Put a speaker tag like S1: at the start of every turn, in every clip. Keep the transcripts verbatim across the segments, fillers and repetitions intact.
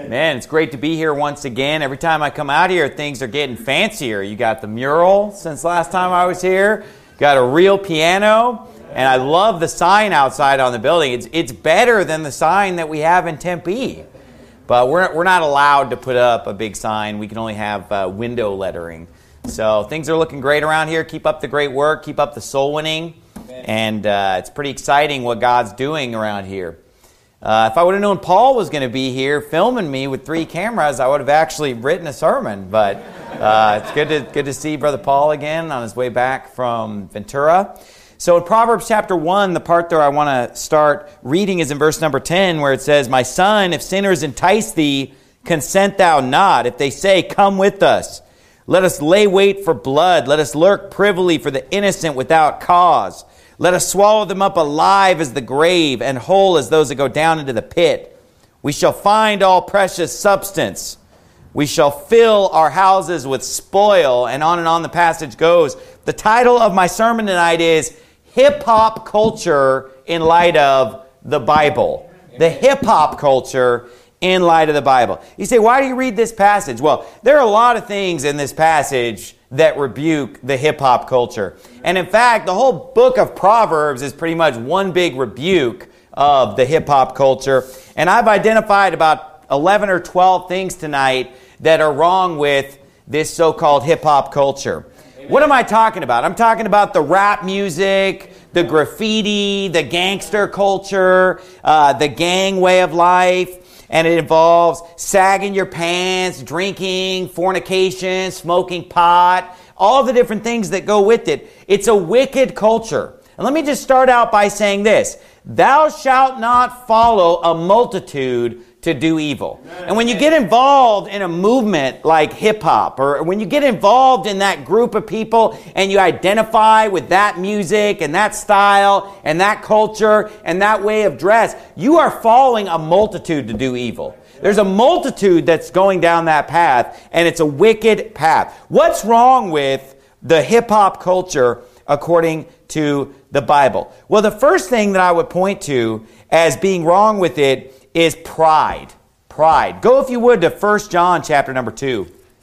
S1: Man, it's great to be here once again. Every time I come out here, things are getting fancier. You got the mural since last time I was here. Got a real piano. And I love the sign outside on the building. It's it's better than the sign that we have in Tempe. But we're, we're not allowed to put up a big sign. We can only have uh, window lettering. So things are looking great around here. Keep up the great work. Keep up the soul winning. And uh, it's pretty exciting what God's doing around here. Uh, if I would have known Paul was going to be here filming me with three cameras, I would have actually written a sermon. But uh, it's good to good to see Brother Paul again on his way back from Ventura. So in Proverbs chapter one, the part there I want to start reading is in verse number ten, where it says, "My son, if sinners entice thee, consent thou not. If they say, come with us, let us lay wait for blood. Let us lurk privily for the innocent without cause. Let us swallow them up alive as the grave, and whole as those that go down into the pit. We shall find all precious substance. We shall fill our houses with spoil." And on and on the passage goes. The title of my sermon tonight is Hip-Hop Culture in Light of the Bible. The hip-hop culture in light of the Bible. You say, why do you read this passage? Well, there are a lot of things in this passage that rebuke the hip-hop culture. And in fact, the whole book of Proverbs is pretty much one big rebuke of the hip-hop culture. And I've identified about eleven or twelve things tonight that are wrong with this so-called hip-hop culture. Amen. What am I talking about? I'm talking about the rap music, the graffiti, the gangster culture, uh, the gang way of life. And it involves sagging your pants, drinking, fornication, smoking pot, all the different things that go with it. It's a wicked culture. And let me just start out by saying this. Thou shalt not follow a multitude to do evil. And when you get involved in a movement like hip-hop, or when you get involved in that group of people and you identify with that music and that style and that culture and that way of dress, you are following a multitude to do evil. There's a multitude that's going down that path, and it's a wicked path. What's wrong with the hip-hop culture according to the Bible? Well, the first thing that I would point to as being wrong with it is pride. Pride. Go, if you would, to First John chapter number two.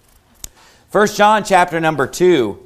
S1: First John chapter number two.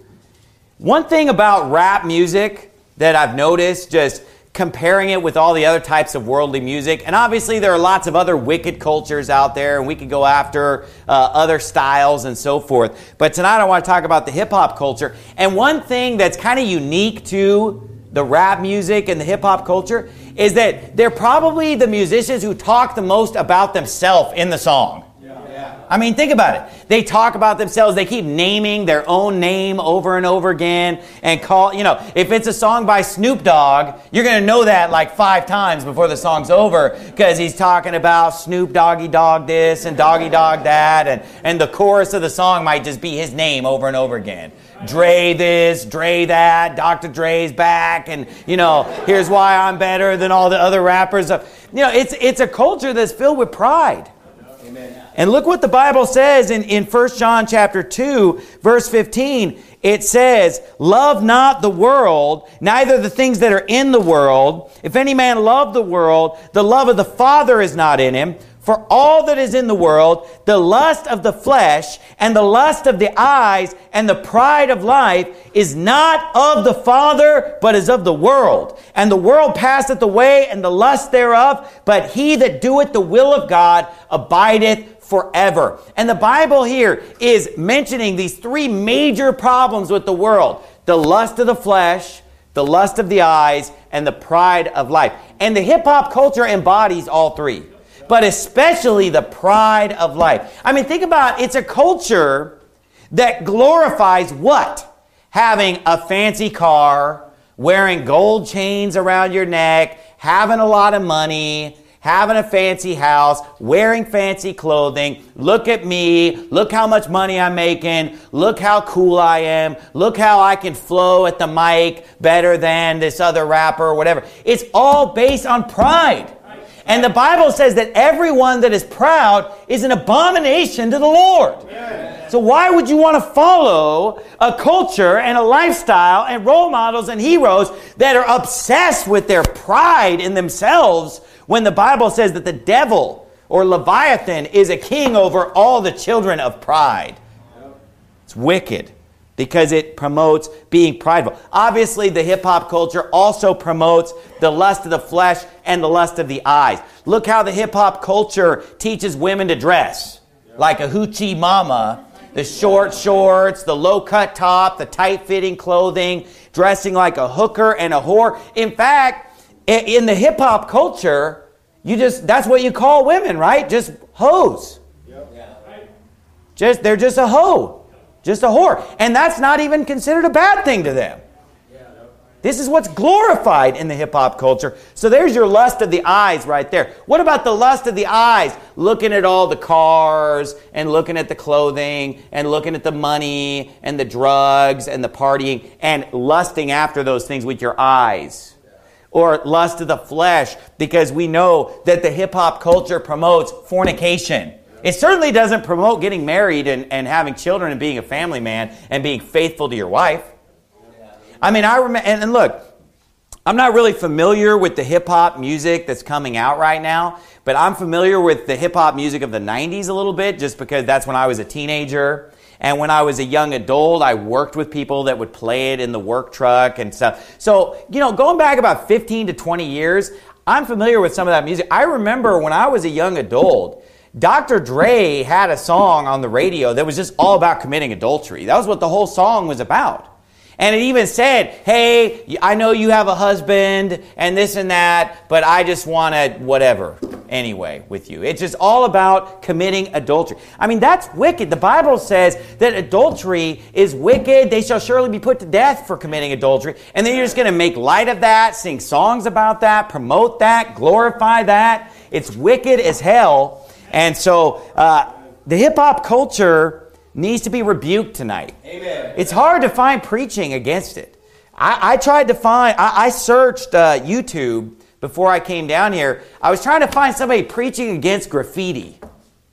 S1: One thing about rap music that I've noticed, just comparing it with all the other types of worldly music, and obviously there are lots of other wicked cultures out there, and we could go after uh, other styles and so forth. But tonight I want to talk about the hip-hop culture. And one thing that's kind of unique to the rap music and the hip-hop culture is that they're probably the musicians who talk the most about themselves in the song. Yeah. Yeah. I mean, think about it. They talk about themselves. They keep naming their own name over and over again and call, you know, if it's a song by Snoop Dogg, you're going to know that like five times before the song's over because he's talking about Snoop Doggy Dogg this and Doggy Dogg that, and, and the chorus of the song might just be his name over and over again. Dre this, Dre that, Doctor Dre's back, and, you know, here's why I'm better than all the other rappers. You know, it's it's a culture that's filled with pride. Amen. And look what the Bible says in, in First John chapter two, verse fifteen. It says, "Love not the world, neither the things that are in the world. If any man love the world, the love of the Father is not in him. For all that is in the world, the lust of the flesh and the lust of the eyes and the pride of life is not of the Father, but is of the world. And the world passeth away and the lust thereof, but he that doeth the will of God abideth forever." And the Bible here is mentioning these three major problems with the world: the lust of the flesh, the lust of the eyes, and the pride of life. And the hip-hop culture embodies all three, but especially the pride of life. I mean, think about it. It's a culture that glorifies what? Having a fancy car, wearing gold chains around your neck, having a lot of money, having a fancy house, wearing fancy clothing. Look at me. Look how much money I'm making. Look how cool I am. Look how I can flow at the mic better than this other rapper or whatever. It's all based on pride. And the Bible says that everyone that is proud is an abomination to the Lord. Amen. So why would you want to follow a culture and a lifestyle and role models and heroes that are obsessed with their pride in themselves when the Bible says that the devil Or Leviathan is a king over all the children of pride. It's wicked because it promotes being prideful. Obviously, the hip-hop culture also promotes the lust of the flesh and the lust of the eyes. Look how the hip-hop culture teaches women to dress. Like a hoochie mama. The short shorts, the low-cut top, the tight-fitting clothing, dressing like a hooker and a whore. In fact, in the hip-hop culture, you just that's what you call women, right? Just hoes. Just they're just a hoe. Just a whore. And that's not even considered a bad thing to them. This is what's glorified in the hip-hop culture. So there's your lust of the eyes right there. What about the lust of the eyes? Looking at all the cars and looking at the clothing and looking at the money and the drugs and the partying and lusting after those things with your eyes. Or lust of the flesh, because we know that the hip-hop culture promotes fornication. It certainly doesn't promote getting married and, and having children and being a family man and being faithful to your wife. I mean, I remember, and, and look, I'm not really familiar with the hip-hop music that's coming out right now, but I'm familiar with the hip-hop music of the nineties a little bit, just because that's when I was a teenager. And when I was a young adult, I worked with people that would play it in the work truck and stuff. So, you know, going back about fifteen to twenty years, I'm familiar with some of that music. I remember when I was a young adult, Doctor Dre had a song on the radio that was just all about committing adultery. That was what the whole song was about. And it even said, hey, I know you have a husband and this and that, but I just want to whatever anyway with you. It's just all about committing adultery. I mean, that's wicked. The Bible says that adultery is wicked. They shall surely be put to death for committing adultery. And then you're just going to make light of that, sing songs about that, promote that, glorify that. It's wicked as hell. And so uh, the hip-hop culture needs to be rebuked tonight. Amen. It's hard to find preaching against it. I, I tried to find, I, I searched uh, YouTube before I came down here. I was trying to find somebody preaching against graffiti.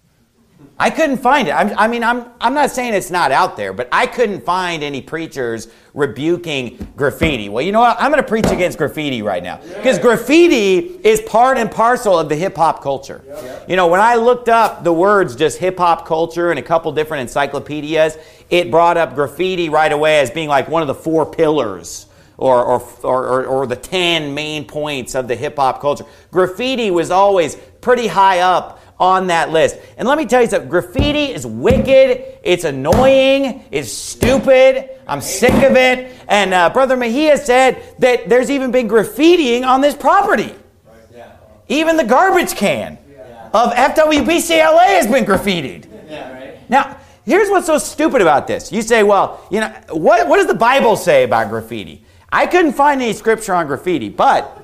S1: I couldn't find it. I'm, I mean, I'm I'm not saying it's not out there, but I couldn't find any preachers rebuking graffiti. Well, you know what? I'm going to preach against graffiti right now. Because graffiti is part and parcel of the hip-hop culture. You know, when I looked up the words just hip-hop culture in a couple different encyclopedias, it brought up graffiti right away as being like one of the four pillars or or or, or the ten main points of the hip-hop culture. Graffiti was always pretty high up on that list. And let me tell you something, graffiti is wicked, it's annoying, it's stupid, I'm sick of it. And uh, Brother Mejia said that there's even been graffitiing on this property. Yeah. Even the garbage can yeah. of F W B C L A has been graffitied. Yeah, right. Now, here's what's so stupid about this. You say, well, you know, what, what does the Bible say about graffiti? I couldn't find any scripture on graffiti, but,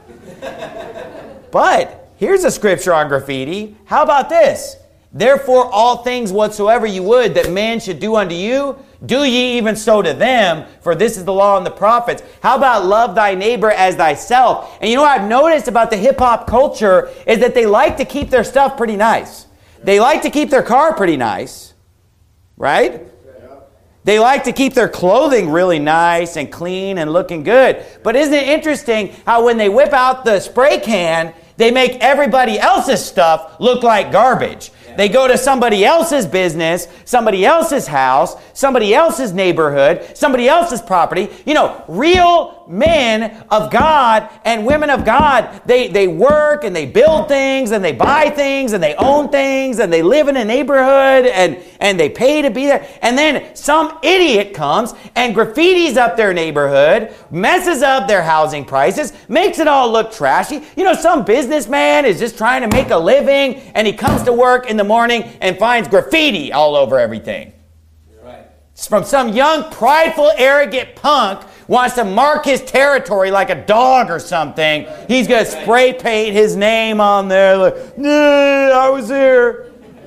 S1: but, here's a scripture on graffiti. How about this? Therefore, all things whatsoever you would that man should do unto you, do ye even so to them, for this is the law and the prophets. How about love thy neighbor as thyself? And you know what I've noticed about the hip-hop culture is that they like to keep their stuff pretty nice. They like to keep their car pretty nice, right? They like to keep their clothing really nice and clean and looking good. But isn't it interesting how when they whip out the spray can, they make everybody else's stuff look like garbage. Yeah. They go to somebody else's business, somebody else's house, somebody else's neighborhood, somebody else's property. You know, real men of God and women of God, they, they work and they build things and they buy things and they own things and they live in a neighborhood and, and they pay to be there. And then some idiot comes and graffitis up their neighborhood, messes up their housing prices, makes it all look trashy. You know, some businessman is just trying to make a living and he comes to work in the morning and finds graffiti all over everything. Right. It's from some young, prideful, arrogant punk wants to mark his territory like a dog or something. He's going to spray paint his name on there. Like, nah, I was here.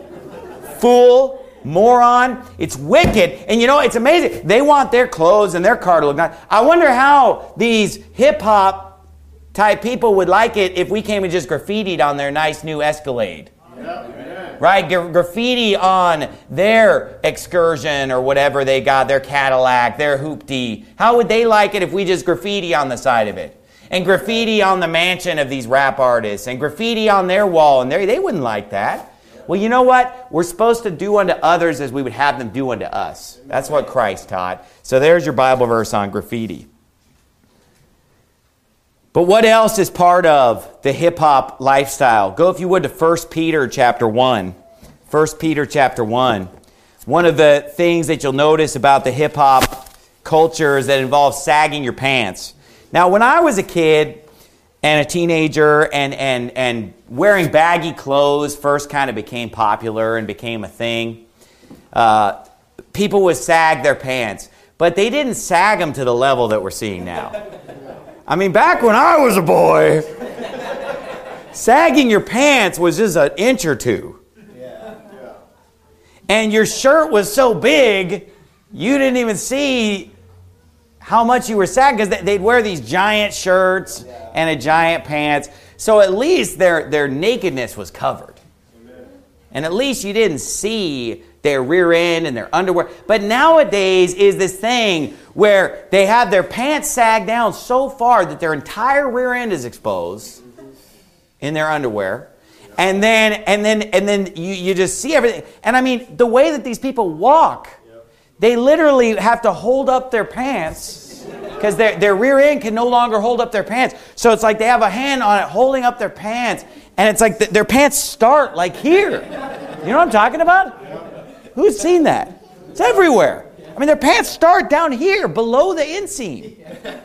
S1: Fool, moron. It's wicked. And you know, it's amazing. They want their clothes and their car to look nice. I wonder how these hip-hop type people would like it if we came and just graffitied on their nice new Escalade. Yep. Right? Gra- graffiti on their excursion or whatever they got, their Cadillac, their hoopty. How would they like it if we just graffiti on the side of it? And graffiti on the mansion of these rap artists and graffiti on their wall. And they, they wouldn't like that. Well, you know what? We're supposed to do unto others as we would have them do unto us. That's what Christ taught. So there's your Bible verse on graffiti. But what else is part of the hip-hop lifestyle? Go, if you would, to First Peter chapter one. First Peter chapter one. One of the things that you'll notice about the hip-hop culture is that it involves sagging your pants. Now, when I was a kid and a teenager and, and, and wearing baggy clothes first kind of became popular and became a thing, uh, people would sag their pants. But they didn't sag them to the level that we're seeing now. I mean, back when I was a boy, sagging your pants was just an inch or two. And your shirt was so big, you didn't even see how much you were sagging, because they'd wear these giant shirts and a giant pants. So at least their, their nakedness was covered. And at least you didn't see their rear end and their underwear. But nowadays is this thing where they have their pants sagged down so far that their entire rear end is exposed in their underwear. And then and then and then you, you just see everything. And I mean, the way that these people walk, they literally have to hold up their pants because their, their rear end can no longer hold up their pants. So it's like they have a hand on it holding up their pants. And it's like the, their pants start like here. You know what I'm talking about? Who's seen that? It's everywhere. I mean, their pants start down here, below the inseam.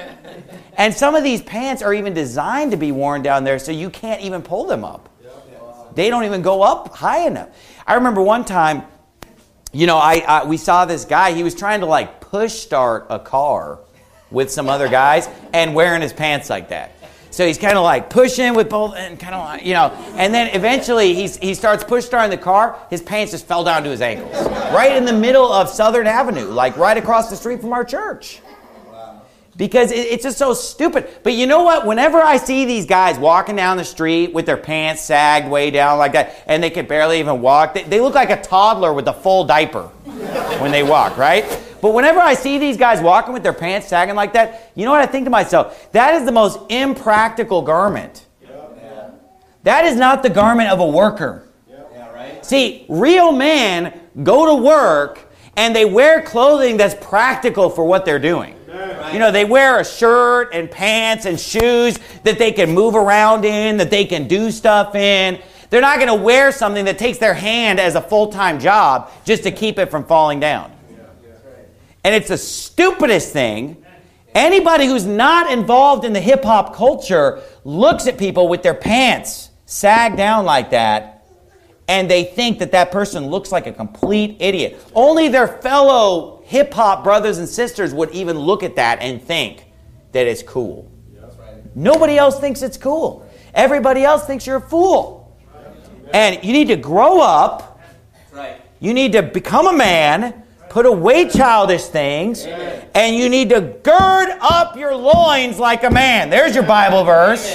S1: And some of these pants are even designed to be worn down there so you can't even pull them up. They don't even go up high enough. I remember one time, you know, I, I we saw this guy. He was trying to like push start a car with some other guys and wearing his pants like that. So he's kind of like pushing with both and kind of like, you know, and then eventually he's, he starts push starting the car. His pants just fell down to his ankles. Right in the middle of Southern Avenue, like right across the street from our church. Because it, it's just so stupid. But you know what? Whenever I see these guys walking down the street with their pants sagged way down like that, and they can barely even walk, they, they look like a toddler with a full diaper when they walk, right? But whenever I see these guys walking with their pants sagging like that, you know what I think to myself? That is the most impractical garment. That is not the garment of a worker. See, real men go to work and they wear clothing that's practical for what they're doing. You know, they wear a shirt and pants and shoes that they can move around in, that they can do stuff in. They're not going to wear something that takes their hand as a full-time job just to keep it from falling down. And it's the stupidest thing. Anybody who's not involved in the hip-hop culture looks at people with their pants sagged down like that, and they think that that person looks like a complete idiot. Only their fellow hip-hop brothers and sisters would even look at that and think that it's cool. Nobody else thinks it's cool. Everybody else thinks you're a fool. And you need to grow up. You need to become a man. Put away childish things. And you need to gird up your loins like a man. There's your Bible verse.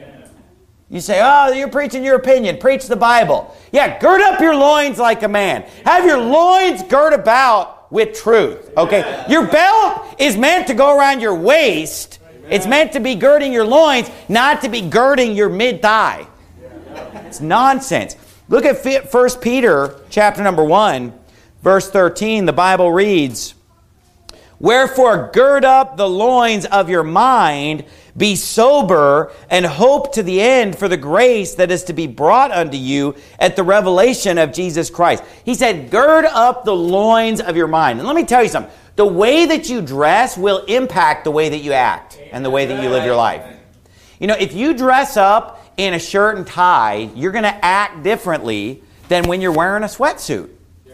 S1: You say, oh, you're preaching your opinion. Preach the Bible. Yeah, gird up your loins like a man. Have your loins girt about with truth. Okay? Your belt is meant to go around your waist. It's meant to be girding your loins, not to be girding your mid-thigh. It's nonsense. Look at First Peter chapter number one, verse thirteen. The Bible reads, wherefore gird up the loins of your mind, be sober, and hope to the end for the grace that is to be brought unto you at the revelation of Jesus Christ. He said, gird up the loins of your mind. And let me tell you something. The way that you dress will impact the way that you act and the way that you live your life. You know, if you dress up in a shirt and tie, you're going to act differently than when you're wearing a sweatsuit.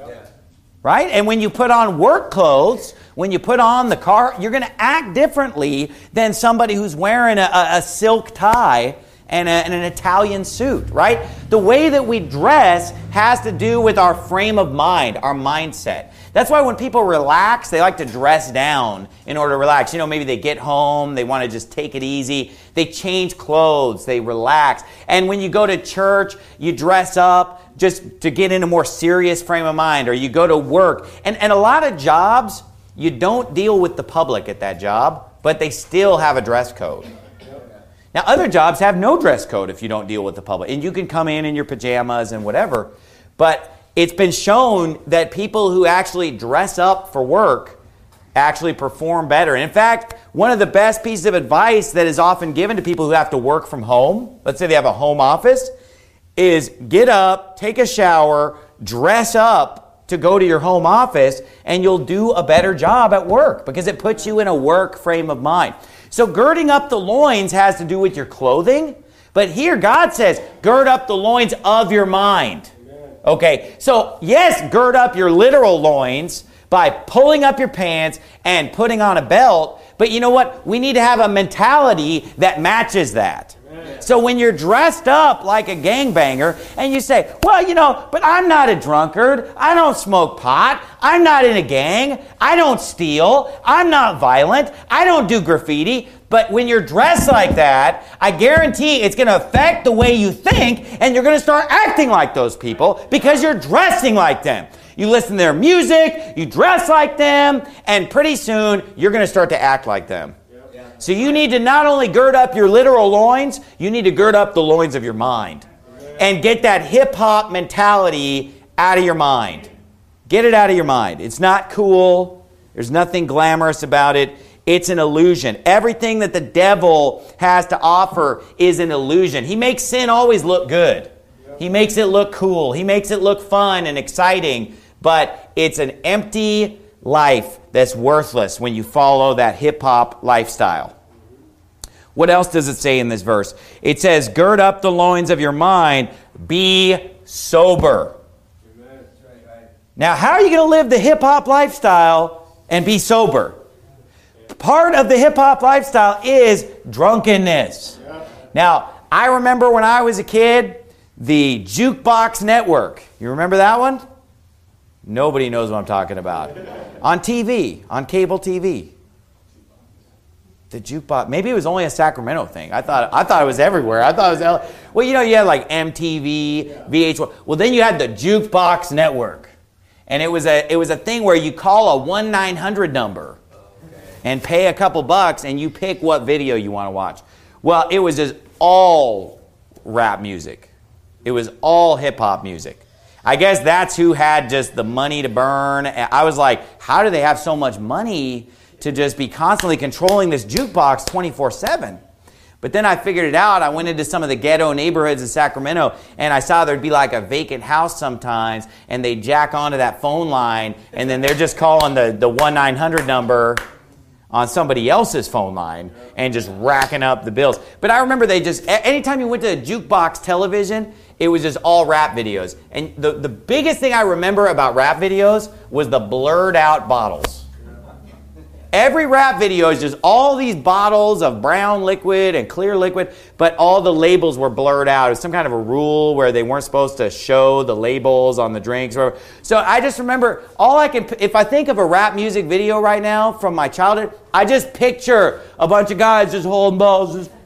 S1: Right? And when you put on work clothes, when you put on the car, you're going to act differently than somebody who's wearing a, a silk tie and, a, and an Italian suit, right? The way that we dress has to do with our frame of mind, our mindset. That's why when people relax, they like to dress down in order to relax. You know, maybe they get home, they want to just take it easy. They change clothes, they relax. And when you go to church, you dress up just to get in a more serious frame of mind, or you go to work. And, and a lot of jobs, you don't deal with the public at that job, but they still have a dress code. Now, other jobs have no dress code if you don't deal with the public. And you can come in in your pajamas and whatever. But it's been shown that people who actually dress up for work actually perform better. And in fact, one of the best pieces of advice that is often given to people who have to work from home, let's say they have a home office, is get up, take a shower, dress up to go to your home office, and you'll do a better job at work because it puts you in a work frame of mind. So girding up the loins has to do with your clothing, but here God says, gird up the loins of your mind. Okay, so yes, gird up your literal loins by pulling up your pants and putting on a belt, but you know what? We need to have a mentality that matches that. So when you're dressed up like a gangbanger and you say, well, you know, but I'm not a drunkard. I don't smoke pot. I'm not in a gang. I don't steal. I'm not violent. I don't do graffiti. But when you're dressed like that, I guarantee it's going to affect the way you think, and you're going to start acting like those people because you're dressing like them. You listen to their music, you dress like them, and pretty soon you're going to start to act like them. So you need to not only gird up your literal loins, you need to gird up the loins of your mind. And get that hip-hop mentality out of your mind. Get it out of your mind. It's not cool. There's nothing glamorous about it. It's an illusion. Everything that the devil has to offer is an illusion. He makes sin always look good. He makes it look cool. He makes it look fun and exciting. But it's an empty life that's worthless when you follow that hip-hop lifestyle. What else does it say in this verse? It says, gird up the loins of your mind, be sober. Amen. Now, how are you going to live the hip-hop lifestyle and be sober? Part of the hip-hop lifestyle is drunkenness. Now, I remember when I was a kid, the Jukebox Network. You remember that one? Nobody knows what I'm talking about. On T V, on cable T V. The jukebox. Maybe it was only a Sacramento thing. I thought I thought it was everywhere. I thought it was L A. Well, you know, you had like M T V, V H one. Well, then you had the Jukebox Network. And it was a it was a thing where you call a one nine hundred number and pay a couple bucks and you pick what video you want to watch. Well, it was just all rap music. It was all hip-hop music. I guess that's who had just the money to burn. I was like, how do they have so much money to just be constantly controlling this jukebox twenty-four seven? But then I figured it out. I went into some of the ghetto neighborhoods in Sacramento, and I saw there'd be like a vacant house sometimes, and they'd jack onto that phone line, and then they're just calling the, the one nine hundred number on somebody else's phone line and just racking up the bills. But I remember they just, anytime you went to jukebox television, it was just all rap videos. And the, the biggest thing I remember about rap videos was the blurred out bottles. Every rap video is just all these bottles of brown liquid and clear liquid, but all the labels were blurred out. It was some kind of a rule where they weren't supposed to show the labels on the drinks. Or whatever. So I just remember, all I can, if I think of a rap music video right now from my childhood, I just picture a bunch of guys just holding balls, just,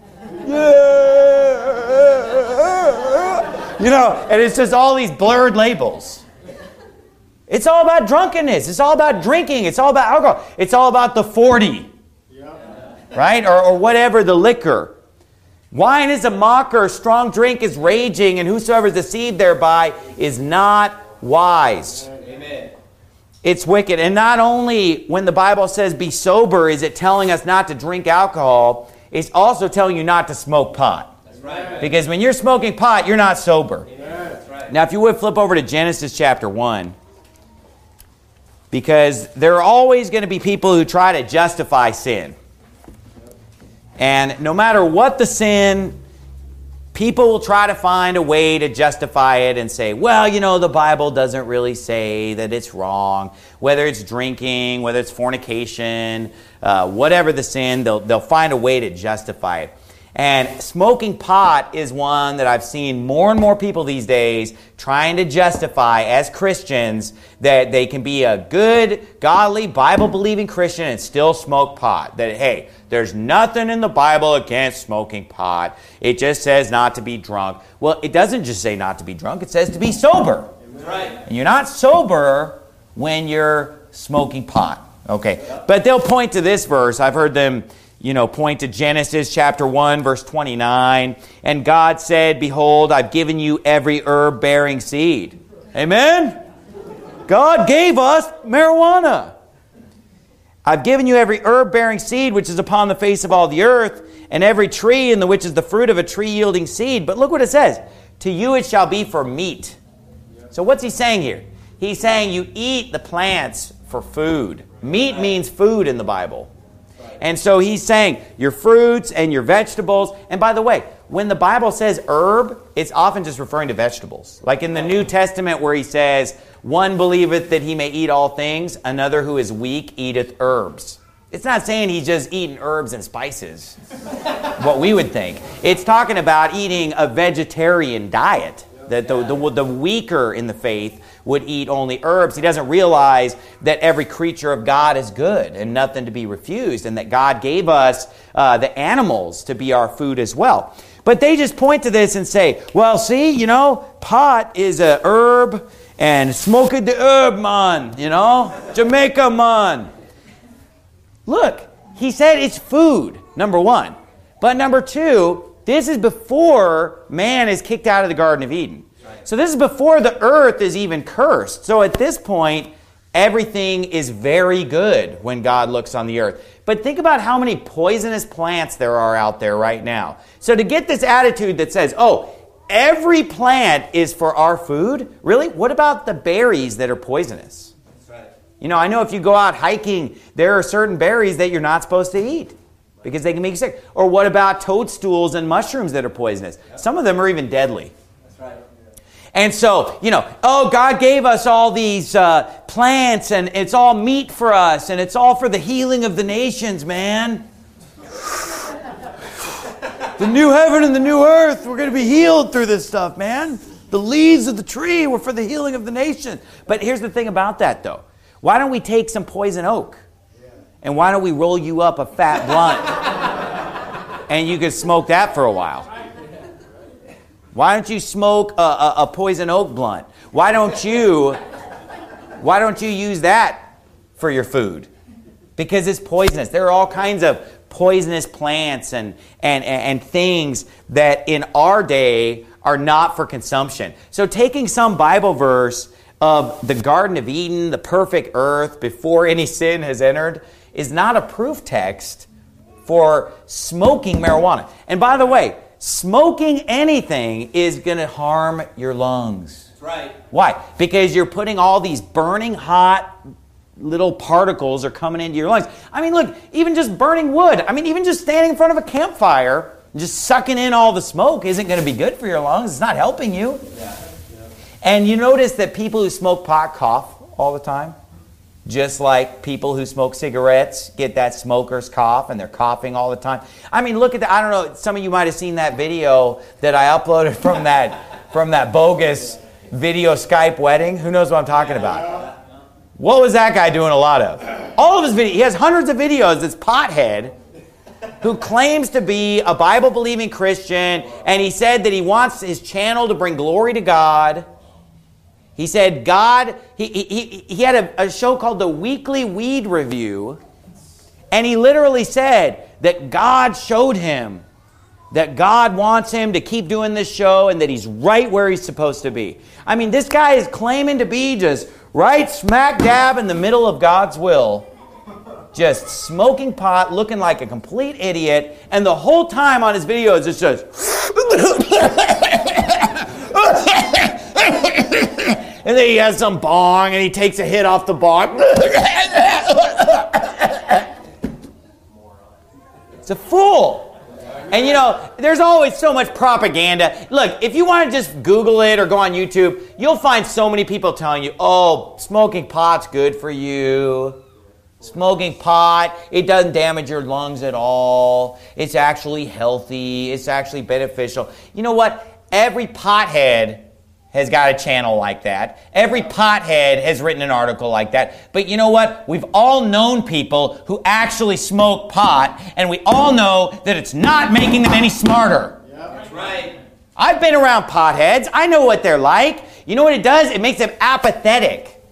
S1: yeah, you know, and it's just all these blurred labels. It's all about drunkenness. It's all about drinking. It's all about alcohol. It's all about the forty, yeah. Right? Or, or whatever, the liquor. Wine is a mocker. Strong drink is raging. And whosoever is deceived thereby is not wise. Amen. It's wicked. And not only when the Bible says be sober is it telling us not to drink alcohol, it's also telling you not to smoke pot. That's right. Because when you're smoking pot, you're not sober. Amen. That's right. Now, if you would flip over to Genesis chapter one. Because there are always going to be people who try to justify sin. And no matter what the sin, people will try to find a way to justify it and say, well, you know, the Bible doesn't really say that it's wrong. Whether it's drinking, whether it's fornication, uh, whatever the sin, they'll, they'll find a way to justify it. And smoking pot is one that I've seen more and more people these days trying to justify as Christians that they can be a good, godly, Bible-believing Christian and still smoke pot. That, hey, there's nothing in the Bible against smoking pot. It just says not to be drunk. Well, it doesn't just say not to be drunk. It says to be sober. Right. And you're not sober when you're smoking pot. Okay. But they'll point to this verse. I've heard them You know, point to Genesis chapter one, verse twenty-nine. And God said, behold, I've given you every herb bearing seed. Amen? God gave us marijuana. I've given you every herb-bearing seed which is upon the face of all the earth, and every tree in the which is the fruit of a tree yielding seed. But look what it says. To you it shall be for meat. So what's he saying here? He's saying you eat the plants for food. Meat means food in the Bible. And so he's saying your fruits and your vegetables. And by the way, when the Bible says herb, it's often just referring to vegetables. Like in the New Testament where he says, one believeth that he may eat all things, another who is weak eateth herbs. It's not saying he's just eating herbs and spices, what we would think. It's talking about eating a vegetarian diet. That the, the, the weaker in the faith would eat only herbs. He doesn't realize that every creature of God is good and nothing to be refused, and that God gave us uh, the animals to be our food as well. But they just point to this and say, well, see, you know, pot is a herb, and smoke it the herb, man, you know, Jamaica, man. Look, he said it's food, number one. But number two, this is before man is kicked out of the Garden of Eden. So this is before the earth is even cursed. So at this point, everything is very good when God looks on the earth. But think about how many poisonous plants there are out there right now. So to get this attitude that says, oh, every plant is for our food, really? What about the berries that are poisonous? That's right. You know, I know if you go out hiking, there are certain berries that you're not supposed to eat, because they can make you sick. Or what about toadstools and mushrooms that are poisonous? Yep. Some of them are even deadly. That's right. And so, you know, oh, God gave us all these uh, plants, and it's all meat for us, and it's all for the healing of the nations, man. The new heaven and the new earth, we're going to be healed through this stuff, man. The leaves of the tree were for the healing of the nation. But here's the thing about that, though. Why don't we take some poison oak? And why don't we roll you up a fat blunt and you can smoke that for a while? Why don't you smoke a, a, a poison oak blunt? Why don't you, why don't you use that for your food? Because it's poisonous. There are all kinds of poisonous plants and, and, and things that in our day are not for consumption. So taking some Bible verse of the Garden of Eden, the perfect earth, before any sin has entered, is not a proof text for smoking marijuana. And by the way, smoking anything is going to harm your lungs. That's right. Why? Because you're putting all these burning hot little particles are coming into your lungs. I mean, look, even just burning wood. I mean, even just standing in front of a campfire and just sucking in all the smoke isn't going to be good for your lungs. It's not helping you. Yeah. Yeah. And you notice that people who smoke pot cough all the time. Just like people who smoke cigarettes get that smoker's cough and they're coughing all the time. I mean, look at that. I don't know. Some of you might have seen that video that I uploaded from that from that bogus video Skype wedding. Who knows what I'm talking about? What was that guy doing a lot of? All of his videos. He has hundreds of videos. This pothead who claims to be a Bible-believing Christian, and he said that he wants his channel to bring glory to God. He said God, he, he, he had a, a show called the Weekly Weed Review, and he literally said that God showed him that God wants him to keep doing this show and that he's right where he's supposed to be. I mean, this guy is claiming to be just right smack dab in the middle of God's will, just smoking pot, looking like a complete idiot, and the whole time on his videos it's just... And then he has some bong, and he takes a hit off the bong. It's a fool. And you know, there's always so much propaganda. Look, if you want to just Google it or go on YouTube, you'll find so many people telling you, oh, smoking pot's good for you. Smoking pot, it doesn't damage your lungs at all. It's actually healthy. It's actually beneficial. You know what? Every pothead has got a channel like that. Every pothead has written an article like that. But you know what? We've all known people who actually smoke pot, and we all know that it's not making them any smarter. Yep. That's right. I've been around potheads. I know what they're like. You know what it does? It makes them apathetic.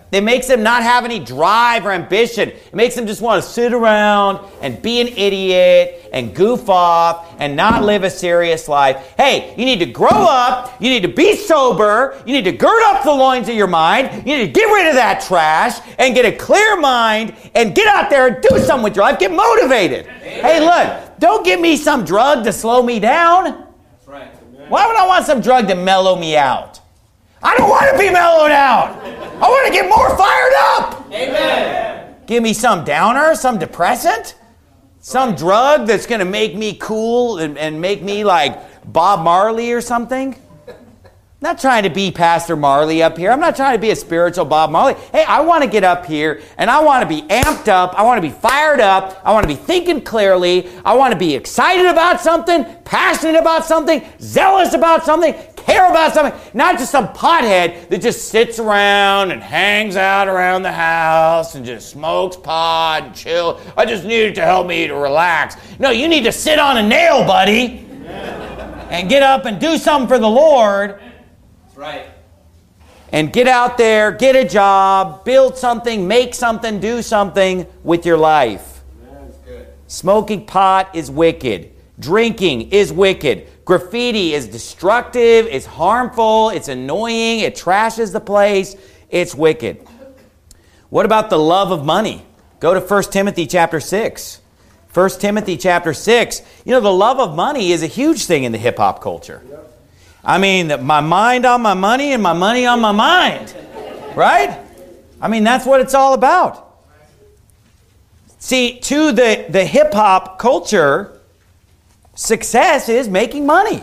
S1: It makes them not have any drive or ambition. It makes them just want to sit around and be an idiot and goof off and not live a serious life. Hey, you need to grow up. You need to be sober. You need to gird up the loins of your mind. You need to get rid of that trash and get a clear mind and get out there and do something with your life. Get motivated. Amen. Hey, look, don't give me some drug to slow me down. That's right. Why would I want some drug to mellow me out? I don't want to be mellowed out. I want to get more fired up. Amen. Give me some downer, some depressant, some drug that's going to make me cool and, and make me like Bob Marley or something. I'm not trying to be Pastor Marley up here. I'm not trying to be a spiritual Bob Marley. Hey, I want to get up here and I want to be amped up. I want to be fired up. I want to be thinking clearly. I want to be excited about something, passionate about something, zealous about something, care about something. Not just some pothead that just sits around and hangs out around the house and just smokes pot and chill. I just need it to help me to relax. No, you need to sit on a nail, buddy, and get up and do something for the Lord. Right. And get out there, get a job, build something, make something, do something with your life. That's good. Smoking pot is wicked. Drinking is wicked. Graffiti is destructive, it's harmful, it's annoying, it trashes the place, it's wicked. What about the love of money? Go to First Timothy chapter six. First Timothy chapter six. You know, the love of money is a huge thing in the hip-hop culture. I mean, my mind on my money and my money on my mind. Right? I mean, that's what it's all about. See, to the, the hip-hop culture, success is making money.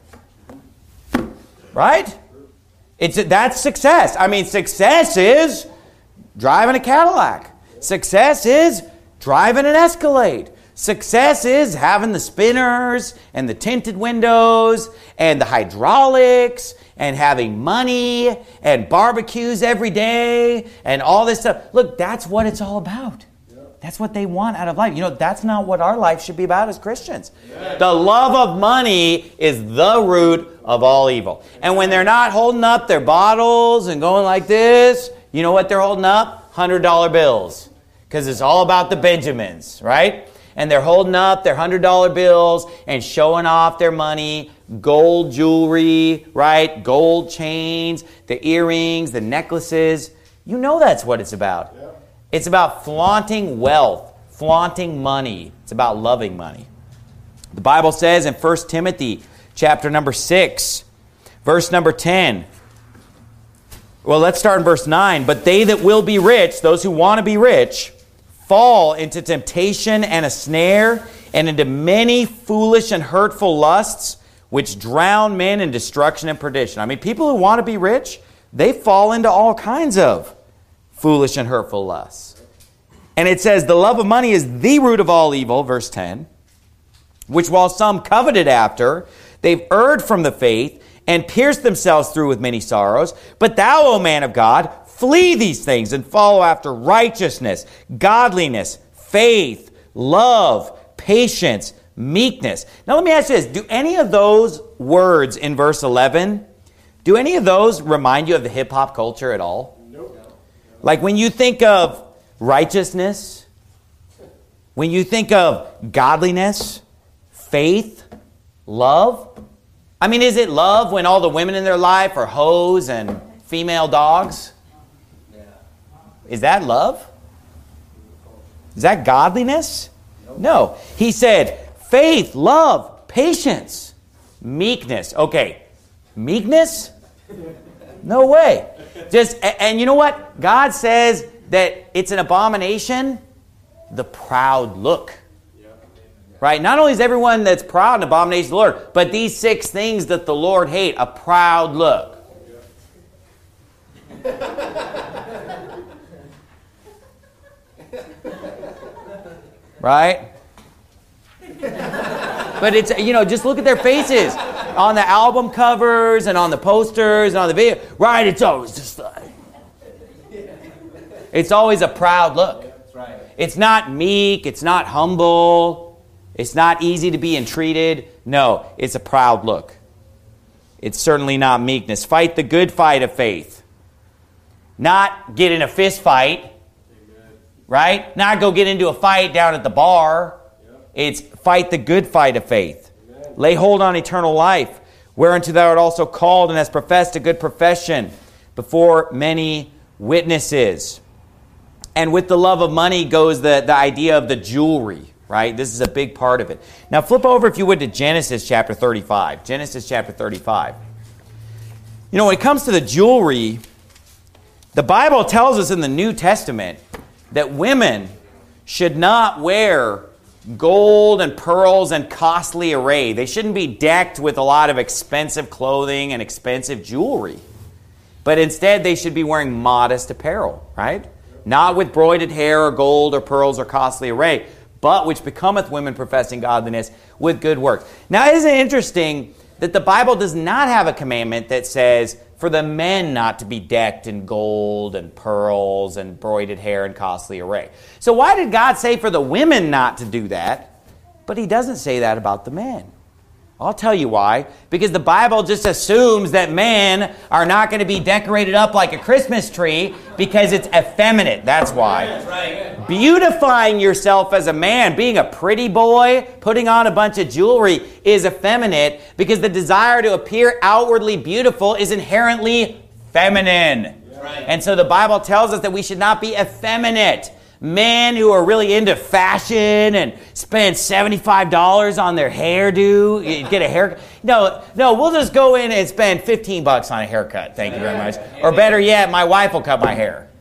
S1: Right? It's that's success. I mean, success is driving a Cadillac. Success is driving an Escalade. Success is having the spinners and the tinted windows and the hydraulics and having money and barbecues every day and all this stuff. Look, that's what it's all about. That's what they want out of life. You know, that's not what our life should be about as Christians. The love of money is the root of all evil. And when they're not holding up their bottles and going like this, you know what they're holding up? one hundred dollar bills. Because it's all about the Benjamins, right? And they're holding up their one hundred dollar bills and showing off their money, gold jewelry, right? Gold chains, the earrings, the necklaces. You know that's what it's about. Yeah. It's about flaunting wealth, flaunting money. It's about loving money. The Bible says in First Timothy chapter number six, verse number ten. Well, let's start in verse nine. But they that will be rich, those who want to be rich, fall into temptation and a snare, and into many foolish and hurtful lusts, which drown men in destruction and perdition. I mean, people who want to be rich, they fall into all kinds of foolish and hurtful lusts. And it says, the love of money is the root of all evil, verse ten, which while some coveted after, they've erred from the faith, and pierced themselves through with many sorrows. But thou, O man of God, flee these things and follow after righteousness, godliness, faith, love, patience, meekness. Now let me ask you this. Do any of those words in verse eleven, do any of those remind you of the hip-hop culture at all? Nope. Like when you think of righteousness, when you think of godliness, faith, love, I mean, is it love when all the women in their life are hoes and female dogs? Is that love? Is that godliness? No. He said faith, love, patience, meekness. Okay, meekness? No way. Just and you know what? God says that it's an abomination, the proud look. Right? Not only is everyone that's proud an abomination to the Lord, but these six things that the Lord hate, a proud look. Right? But it's, you know, just look at their faces on the album covers and on the posters and on the video. Right? It's always just like, it's always a proud look. It's not meek. It's not humble. It's not easy to be entreated. No, it's a proud look. It's certainly not meekness. Fight the good fight of faith. Not get in a fist fight, right? Not go get into a fight down at the bar. It's fight the good fight of faith. Lay hold on eternal life, whereunto thou art also called and hast professed a good profession before many witnesses. And with the love of money goes the, the idea of the jewelry, right? This is a big part of it. Now flip over, if you would, to Genesis chapter thirty-five. Genesis chapter thirty-five. You know, when it comes to the jewelry, the Bible tells us in the New Testament that women should not wear gold and pearls and costly array. They shouldn't be decked with a lot of expensive clothing and expensive jewelry. But instead, they should be wearing modest apparel, right? Not with broided hair or gold or pearls or costly array, but which becometh women professing godliness with good works. Now, isn't it interesting that the Bible does not have a commandment that says for the men not to be decked in gold and pearls and broided hair and costly array? So why did God say for the women not to do that, but he doesn't say that about the men? I'll tell you why. Because the Bible just assumes that men are not going to be decorated up like a Christmas tree because it's effeminate. That's why. That's right. Beautifying yourself as a man, being a pretty boy, putting on a bunch of jewelry is effeminate because the desire to appear outwardly beautiful is inherently feminine. Right. And so the Bible tells us that we should not be effeminate. Men who are really into fashion and spend seventy-five dollars on their hairdo, get a haircut. No, no, we'll just go in and spend fifteen bucks on a haircut. Thank you very much. Or better yet, my wife will cut my hair.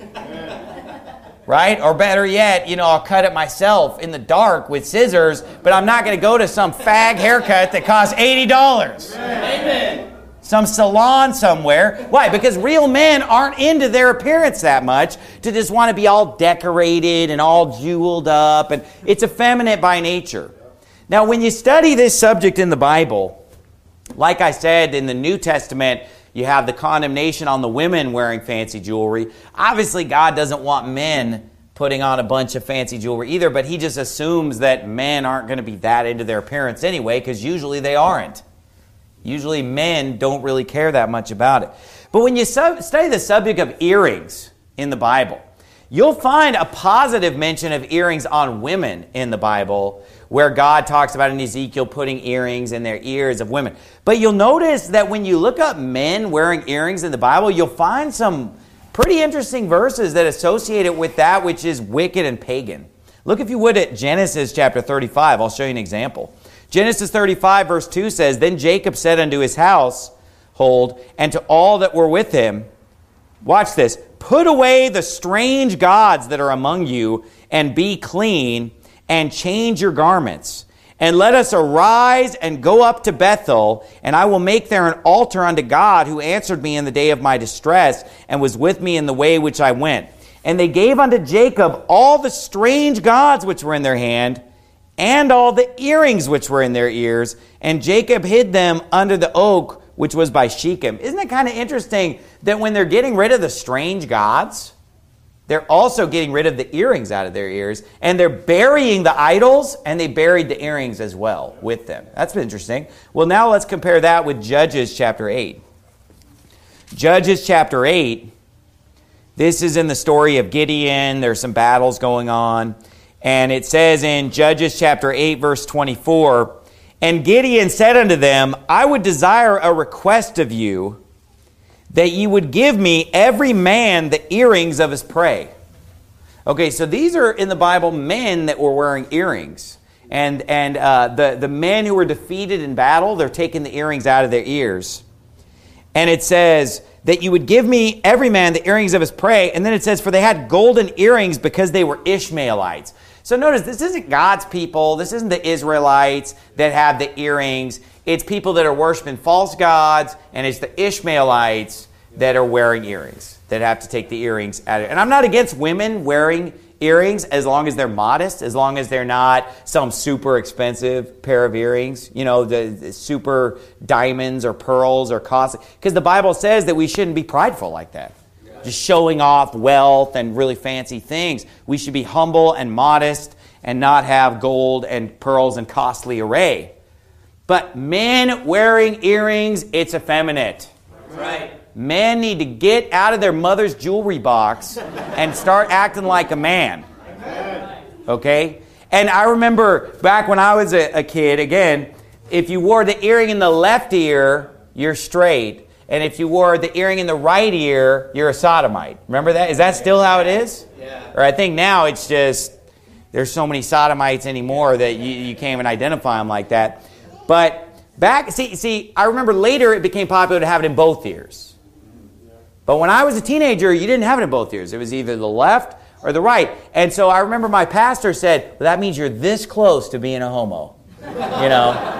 S1: Right? Or better yet, you know, I'll cut it myself in the dark with scissors, but I'm not going to go to some fag haircut that costs eighty dollars. Amen. Some salon somewhere. Why? Because real men aren't into their appearance that much to just want to be all decorated and all jeweled up. And it's effeminate by nature. Now, when you study this subject in the Bible, like I said, in the New Testament, you have the condemnation on the women wearing fancy jewelry. Obviously, God doesn't want men putting on a bunch of fancy jewelry either, but he just assumes that men aren't going to be that into their appearance anyway, because usually they aren't. Usually men don't really care that much about it. But when you sub- study the subject of earrings in the Bible, you'll find a positive mention of earrings on women in the Bible, where God talks about in Ezekiel putting earrings in their ears of women. But you'll notice that when you look up men wearing earrings in the Bible, you'll find some pretty interesting verses that associate it with that which is wicked and pagan. Look, if you would, at Genesis chapter thirty-five. I'll show you an example. Genesis thirty-five verse two says, Then Jacob said unto his household and to all that were with him, watch this, put away the strange gods that are among you, and be clean, and change your garments. And let us arise and go up to Bethel, and I will make there an altar unto God, who answered me in the day of my distress, and was with me in the way which I went. And they gave unto Jacob all the strange gods which were in their hand, and all the earrings which were in their ears, and Jacob hid them under the oak which was by Shechem. Isn't it kind of interesting that when they're getting rid of the strange gods, they're also getting rid of the earrings out of their ears, and they're burying the idols, and they buried the earrings as well with them. That's interesting. Well, now let's compare that with Judges chapter eight. Judges chapter eight, this is in the story of Gideon. There's some battles going on. And it says in Judges chapter eight, verse twenty-four, And Gideon said unto them, I would desire a request of you, that ye would give me every man the earrings of his prey. Okay, so these are in the Bible men that were wearing earrings. And and uh, the, the men who were defeated in battle, they're taking the earrings out of their ears. And it says that you would give me every man the earrings of his prey. And then it says, for they had golden earrings because they were Ishmaelites. So notice, this isn't God's people. This isn't the Israelites that have the earrings. It's people that are worshiping false gods, and it's the Ishmaelites that are wearing earrings, that have to take the earrings out of it. And I'm not against women wearing earrings as long as they're modest, as long as they're not some super expensive pair of earrings, you know, the, the super diamonds or pearls or costly. Because the Bible says that we shouldn't be prideful like that. Just showing off wealth and really fancy things. We should be humble and modest and not have gold and pearls and costly array. But men wearing earrings, it's effeminate. Right. Men need to get out of their mother's jewelry box and start acting like a man. Okay? And I remember back when I was a, a kid, again, if you wore the earring in the left ear, you're straight. And if you wore the earring in the right ear, you're a sodomite. Remember that? Is that still how it is?
S2: Yeah.
S1: Or I think now it's just, there's so many sodomites anymore that you, you can't even identify them like that. But back, see, see, I remember later it became popular to have it in both ears. But when I was a teenager, you didn't have it in both ears. It was either the left or the right. And so I remember my pastor said, well, that means you're this close to being a homo. You know?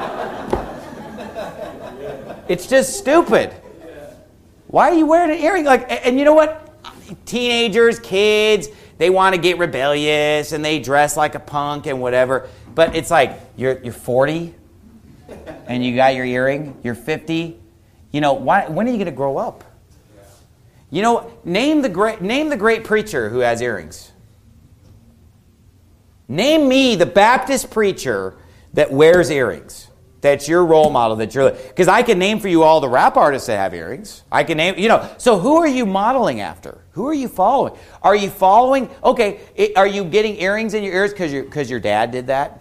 S1: It's just stupid. Why are you wearing an earring? Like, and you know what? Teenagers, kids, they want to get rebellious and they dress like a punk and whatever. But it's like, you're you're forty and you got your earring. You're fifty. You know, why, when are you going to grow up? You know, name the great name the great preacher who has earrings. Name me the Baptist preacher that wears earrings. That's your role model. That you're, because I can name for you all the rap artists that have earrings. I can name, you know. So who are you modeling after? Who are you following? Are you following? Okay, it, are you getting earrings in your ears because your because your dad did that?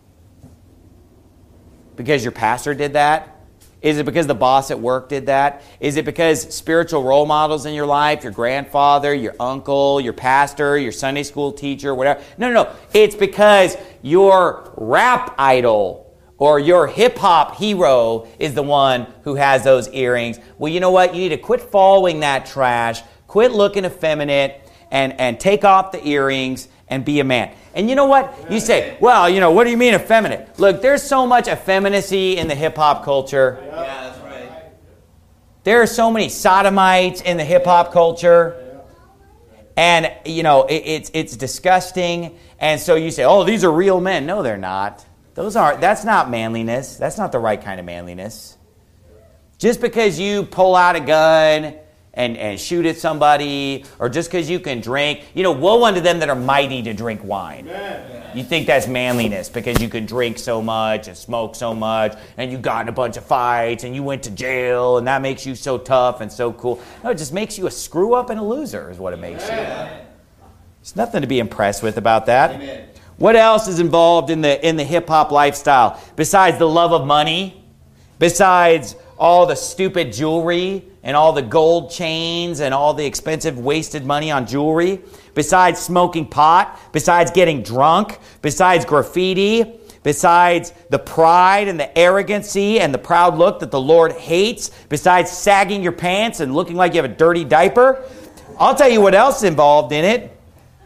S1: Because your pastor did that? Is it because the boss at work did that? Is it because spiritual role models in your life, your grandfather, your uncle, your pastor, your Sunday school teacher, whatever? No, no, no. It's because your rap idol or your hip-hop hero is the one who has those earrings. Well, you know what? You need to quit following that trash, quit looking effeminate, and, and take off the earrings and be a man. And you know what? You say, well, you know, what do you mean effeminate? Look, there's so much effeminacy in the hip-hop culture.
S2: Yeah, that's right.
S1: There are so many sodomites in the hip-hop culture. And, you know, it, it's it's disgusting. And so you say, oh, these are real men. No, they're not. Those aren't, that's not manliness. That's not the right kind of manliness. Just because you pull out a gun and, and shoot at somebody, or just because you can drink, you know, woe unto them that are mighty to drink wine. Amen. You think that's manliness because you can drink so much and smoke so much, and you got in a bunch of fights, and you went to jail, and that makes you so tough and so cool. No, it just makes you a screw up and a loser is what it makes Amen. You. There's nothing to be impressed with about that. Amen. What else is involved in the in the hip-hop lifestyle? Besides the love of money, besides all the stupid jewelry and all the gold chains and all the expensive wasted money on jewelry, besides smoking pot, besides getting drunk, besides graffiti, besides the pride and the arrogancy and the proud look that the Lord hates, besides sagging your pants and looking like you have a dirty diaper, I'll tell you what else is involved in it.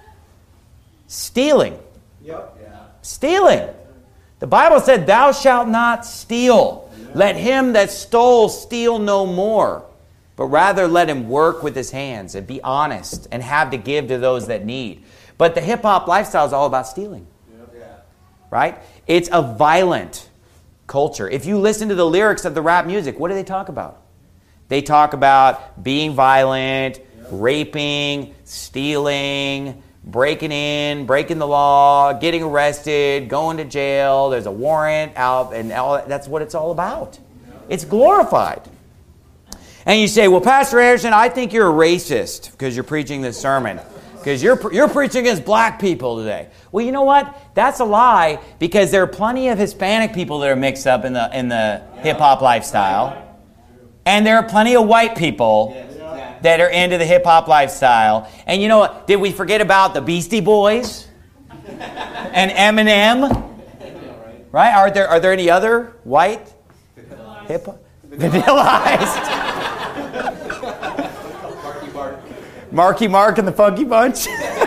S1: Stealing.
S2: Yep. Yeah.
S1: Stealing. The Bible said, thou shalt not steal. Let him that stole steal no more, but rather let him work with his hands and be honest and have to give to those that need. But the hip-hop lifestyle is all about stealing.
S2: Yep. Yeah.
S1: Right? It's a violent culture. If you listen to the lyrics of the rap music, what do they talk about? They talk about being violent, yep. raping, stealing, breaking in, breaking the law, getting arrested, going to jail. There's a warrant out, and all that. That's what it's all about. It's glorified. And you say, well, Pastor Anderson, I think you're a racist because you're preaching this sermon. Because you're, you're preaching against black people today. Well, you know what? That's a lie, because there are plenty of Hispanic people that are mixed up in the, in the hip-hop lifestyle. And there are plenty of white people that are into the hip-hop lifestyle. And you know what? Did we forget about the Beastie Boys? And Eminem? Right? Are there are there any other white hip-hop? Vanillized.
S2: Marky Mark.
S1: Marky Mark and the Funky Bunch?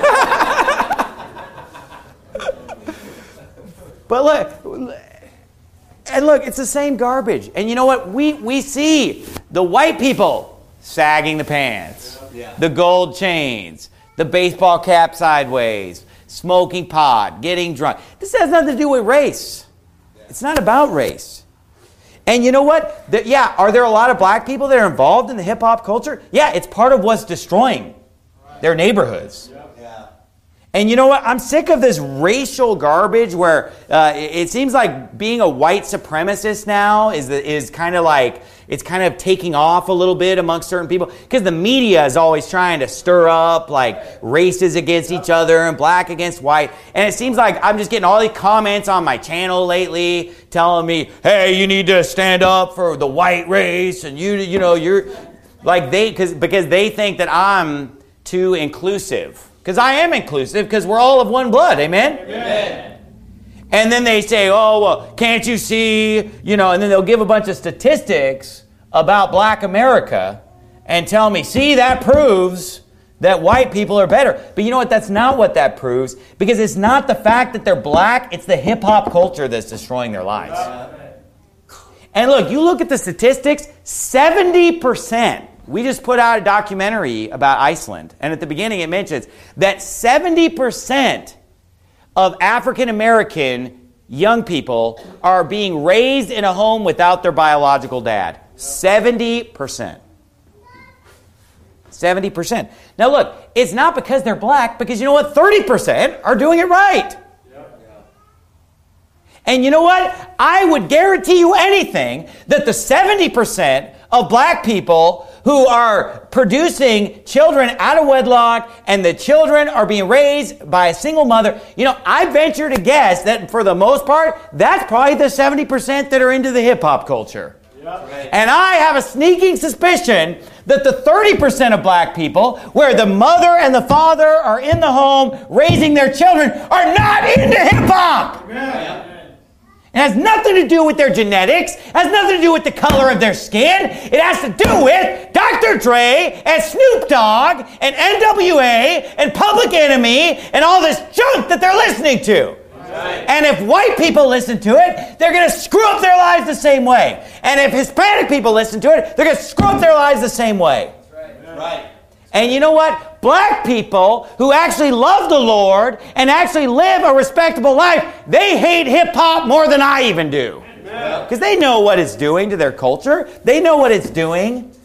S1: But look, and look, it's the same garbage. And you know what? We, we see the white people sagging the pants, yeah. the gold chains, the baseball cap sideways, smoking pot, getting drunk. This has nothing to do with race. Yeah. It's not about race. And you know what? The, yeah, are there a lot of black people that are involved in the hip-hop culture? Yeah, it's part of what's destroying right. their neighborhoods.
S2: Yeah. Yeah.
S1: And you know what? I'm sick of this racial garbage where uh, it seems like being a white supremacist now is is kind of like, it's kind of taking off a little bit amongst certain people. Because the media is always trying to stir up like races against each other and black against white. And it seems like I'm just getting all these comments on my channel lately telling me, hey, you need to stand up for the white race. And you, you know, you're like they, because because they think that I'm too inclusive. Because I am inclusive, because we're all of one blood, amen?
S2: Amen.
S1: And then they say, oh, well, can't you see, you know, and then they'll give a bunch of statistics about black America and tell me, see, that proves that white people are better. But you know what? That's not what that proves, because it's not the fact that they're black, it's the hip-hop culture that's destroying their lives. And look, you look at the statistics, seventy percent. We just put out a documentary about Iceland, and at the beginning it mentions that seventy percent of African American young people are being raised in a home without their biological dad. seventy percent. seventy percent. Now look, it's not because they're black, because you know what? thirty percent are doing it right. And you know what? I would guarantee you anything that the seventy percent of black people who are producing children out of wedlock and the children are being raised by a single mother, you know, I venture to guess that for the most part, that's probably the seventy percent that are into the hip-hop culture. Yep. Right. And I have a sneaking suspicion that the thirty percent of black people, where the mother and the father are in the home raising their children, are not into hip-hop. Amen. It has nothing to do with their genetics. It has nothing to do with the color of their skin. It has to do with Doctor Dre and Snoop Dogg and N W A and Public Enemy and all this junk that they're listening to. Right. And if white people listen to it, they're going to screw up their lives the same way. And if Hispanic people listen to it, they're going to screw up their lives the same way.
S2: That's right. Right.
S1: And you know what? Black people who actually love the Lord and actually live a respectable life, they hate hip-hop more than I even do. Because they know what it's doing to their culture. They know what it's doing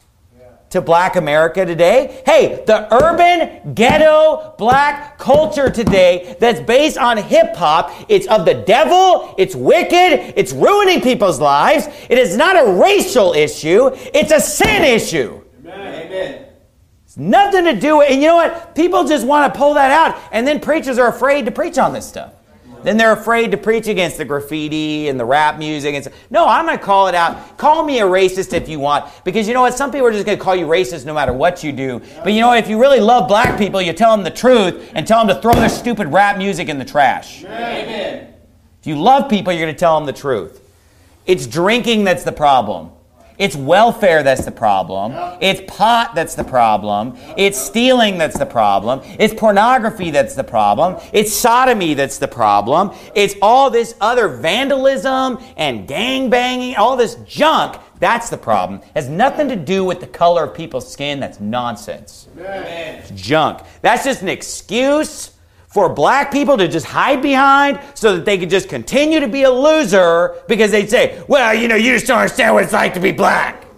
S1: to black America today. Hey, the urban, ghetto, black culture today that's based on hip-hop, it's of the devil, it's wicked, it's ruining people's lives. It is not a racial issue, it's a sin issue.
S2: Amen. Amen.
S1: Nothing to do with, and you know what? People just want to pull that out, and then preachers are afraid to preach on this stuff. Then they're afraid to preach against the graffiti and the rap music. And stuff. No, I'm going to call it out. Call me a racist if you want, because you know what? Some people are just going to call you racist no matter what you do. But you know what? If you really love black people, you tell them the truth and tell them to throw their stupid rap music in the trash.
S2: Amen.
S1: If you love people, you're going to tell them the truth. It's drinking that's the problem. It's welfare that's the problem. It's pot that's the problem. It's stealing that's the problem. It's pornography that's the problem. It's sodomy that's the problem. It's all this other vandalism and gang banging, all this junk. That's the problem. It has nothing to do with the color of people's skin. That's nonsense.
S2: Amen.
S1: It's junk. That's just an excuse for black people to just hide behind so that they could just continue to be a loser because they'd say, well, you know, you just don't understand what it's like to be black.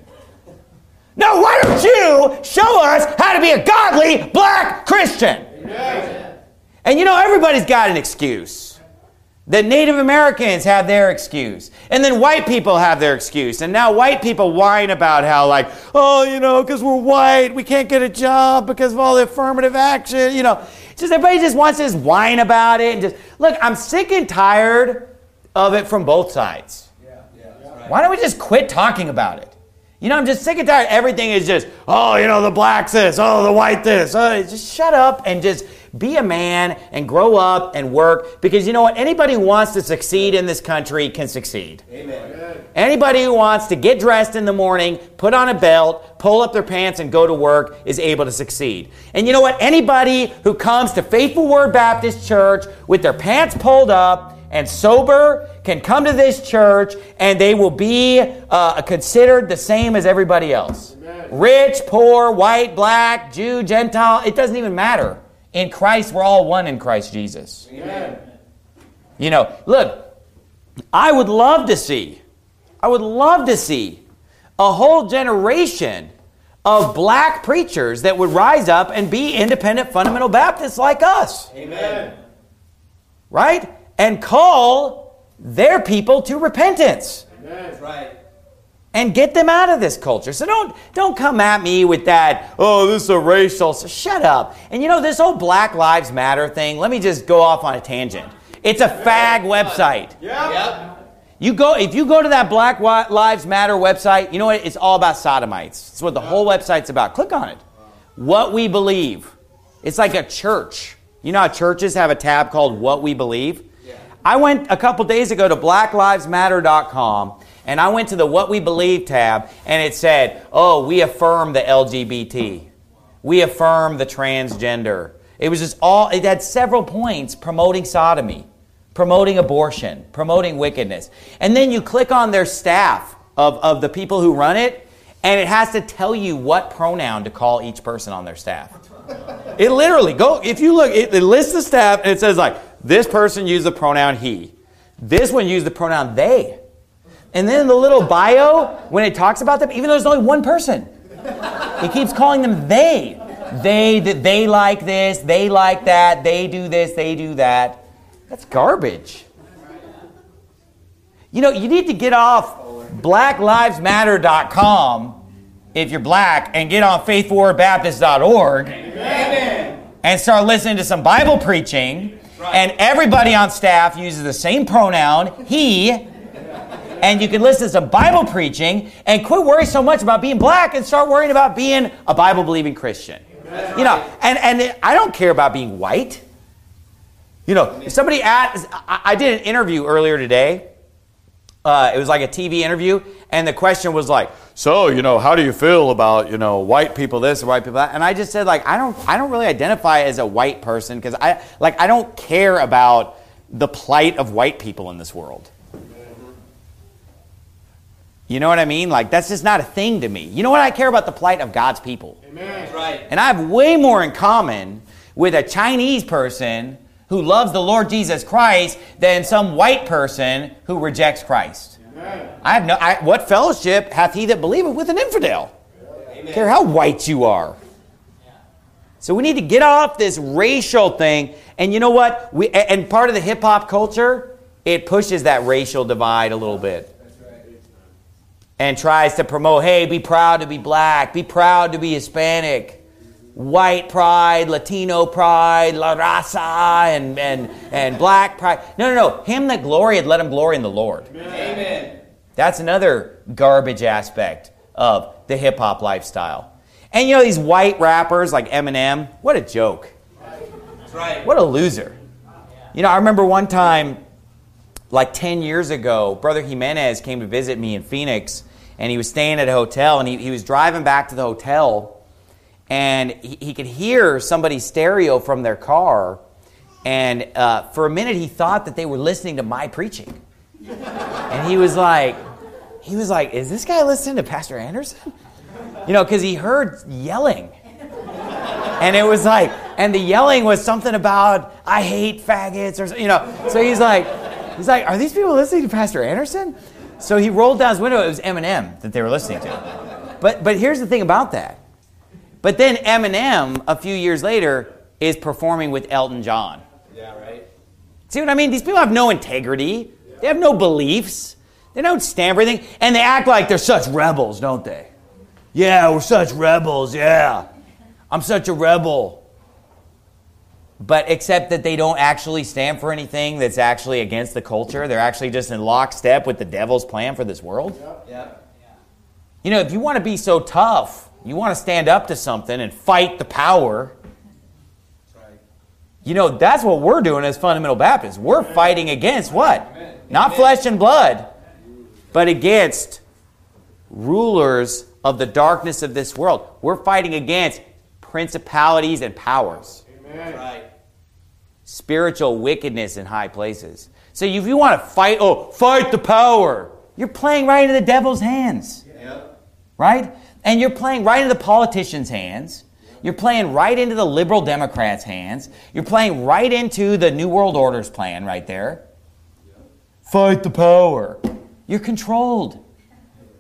S1: No, why don't you show us how to be a godly black Christian? Amen. And you know, everybody's got an excuse. The Native Americans have their excuse. And then white people have their excuse. And now white people whine about how like, oh, you know, because we're white, we can't get a job because of all the affirmative action, you know. Just everybody just wants to just whine about it and just look. I'm sick and tired of it from both sides.
S2: Yeah, yeah, right.
S1: Why don't we just quit talking about it? You know, I'm just sick and tired. Everything is just, oh, you know, the blacks this, oh, the white this. Oh, just shut up and just be a man and grow up and work. Because you know what? Anybody who wants to succeed in this country can succeed.
S2: Amen.
S1: Anybody who wants to get dressed in the morning, put on a belt, pull up their pants, and go to work is able to succeed. And you know what? Anybody who comes to Faithful Word Baptist Church with their pants pulled up and sober can come to this church and they will be uh, considered the same as everybody else. Amen. Rich, poor, white, black, Jew, Gentile, it doesn't even matter. In Christ, we're all one in Christ Jesus.
S2: Amen.
S1: You know, look, I would love to see, I would love to see a whole generation of black preachers that would rise up and be independent fundamental Baptists like us.
S2: Amen.
S1: Right? And call their people to repentance.
S2: That's right.
S1: And get them out of this culture. So don't don't come at me with that, oh, this is a racial... So shut up. And you know, this whole Black Lives Matter thing, let me just go off on a tangent. It's a fag website.
S2: Yep. Yep.
S1: You go if you go to that Black Lives Matter website, you know what? It's all about sodomites. It's what the whole website's about. Click on it. What we believe. It's like a church. You know how churches have a tab called What We Believe? Yeah. I went a couple days ago to black lives matter dot com, and I went to the What We Believe tab, and it said, oh, we affirm the L G B T. We affirm the transgender. It was just all, it had several points promoting sodomy, promoting abortion, promoting wickedness. And then you click on their staff of, of the people who run it, and it has to tell you what pronoun to call each person on their staff. It literally, go if you look, it, it lists the staff, and it says like, this person used the pronoun he. This one used the pronoun they. And then the little bio, when it talks about them, even though there's only one person, it keeps calling them they. They, they like this, they like that, they do this, they do that. That's garbage. You know, you need to get off black lives matter dot com if you're black and get on faithful word baptist dot org. Amen. And start listening to some Bible preaching. Right. And everybody on staff uses the same pronoun, he. And you can listen to some Bible preaching and quit worrying so much about being black and start worrying about being a Bible-believing Christian. That's you know, right. and, and I don't care about being white. You know, if somebody asked, I, I did an interview earlier today. Uh, it was like a T V interview, and the question was like, so, you know, how do you feel about, you know, white people this and white people that? And I just said, like, I don't I don't really identify as a white person because I like I don't care about the plight of white people in this world. You know what I mean? Like, that's just not a thing to me. You know what? I care about the plight of God's people.
S2: Amen. That's right.
S1: And I have way more in common with a Chinese person who loves the Lord Jesus Christ than some white person who rejects Christ. Amen. I have no. I, what fellowship hath he that believeth with an infidel? Amen. I don't care how white you are. So we need to get off this racial thing. And you know what? We and part of the hip hop culture, it pushes that racial divide a little bit. And tries to promote, hey, be proud to be black, be proud to be Hispanic, white pride, Latino pride, La Raza, and, and, and black pride. No, no, no. Him that glorieth, let him glory in the Lord.
S2: Amen.
S1: That's another garbage aspect of the hip-hop lifestyle. And you know, these white rappers like Eminem, what a joke.
S2: That's right.
S1: What a loser. You know, I remember one time, like ten years ago, Brother Jimenez came to visit me in Phoenix, and he was staying at a hotel, and he, he was driving back to the hotel, and he, he could hear somebody's stereo from their car, and uh, for a minute he thought that they were listening to my preaching. And he was like, he was like, is this guy listening to Pastor Anderson? You know, because he heard yelling. And it was like, and the yelling was something about, I hate faggots, or, you know, so he's like, he's like, are these people listening to Pastor Anderson? So he rolled down his window. It was Eminem that they were listening to. But but here's the thing about that. But then Eminem, a few years later, is performing with Elton John.
S2: Yeah, right.
S1: See what I mean? These people have no integrity. They have no beliefs. They don't stand for anything. And they act like they're such rebels, don't they? Yeah, we're such rebels, yeah. I'm such a rebel. But except that they don't actually stand for anything that's actually against the culture. They're actually just in lockstep with the devil's plan for this world.
S2: Yep. Yep.
S1: You know, if you want to be so tough, you want to stand up to something and fight the power.
S2: That's right.
S1: You know, that's what we're doing as fundamental Baptists. We're Amen. Fighting against what?
S2: Amen.
S1: Not
S2: Amen.
S1: Flesh and blood, but against rulers of the darkness of this world. We're fighting against principalities and powers.
S2: Amen. That's right.
S1: Spiritual wickedness in high places. So if you want to fight, oh, fight the power, you're playing right into the devil's hands.
S2: Yeah.
S1: Right? And you're playing right into the politicians' hands. You're playing right into the liberal Democrats' hands. You're playing right into the New World Order's plan right there. Yeah. Fight the power. You're controlled. Yeah.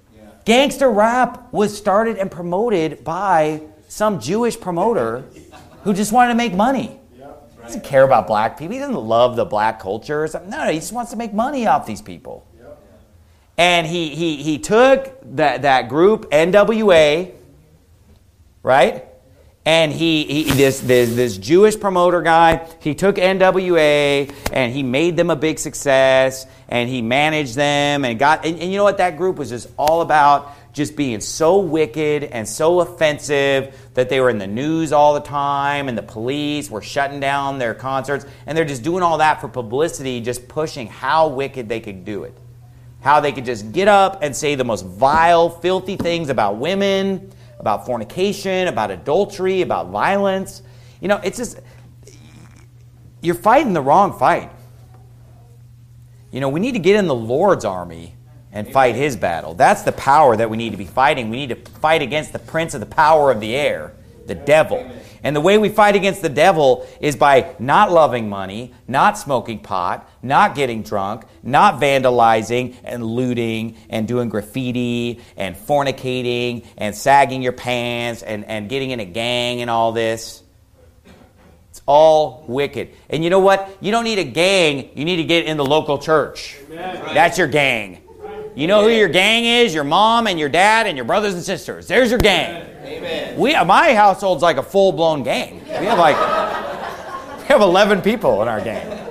S1: Gangster rap was started and promoted by some Jewish promoter who just wanted to make money. He doesn't care about black people. He doesn't love the black culture or something. No, no, he just wants to make money off these people. And he he he took that, that group, N W A, right? And he, he this, this this Jewish promoter guy, he took N W A and he made them a big success, and he managed them and got and, and you know what, that group was just all about just being so wicked and so offensive that they were in the news all the time, and the police were shutting down their concerts, and they're just doing all that for publicity, just pushing how wicked they could do it. How they could just get up and say the most vile, filthy things about women, about fornication, about adultery, about violence. You know, it's just, you're fighting the wrong fight. You know, we need to get in the Lord's army and fight his battle. That's the power that we need to be fighting. We need to fight against the prince of the power of the air, the devil. And the way we fight against the devil is by not loving money, not smoking pot, not getting drunk, not vandalizing and looting and doing graffiti and fornicating and sagging your pants and, and getting in a gang and all this. It's all wicked. And you know what? You don't need a gang. You need to get in the local church. Amen. That's your gang. You know who your gang is? Your mom and your dad and your brothers and sisters. There's your gang. Amen. We, my household's like a full-blown gang. We have like, we have eleven people in our gang.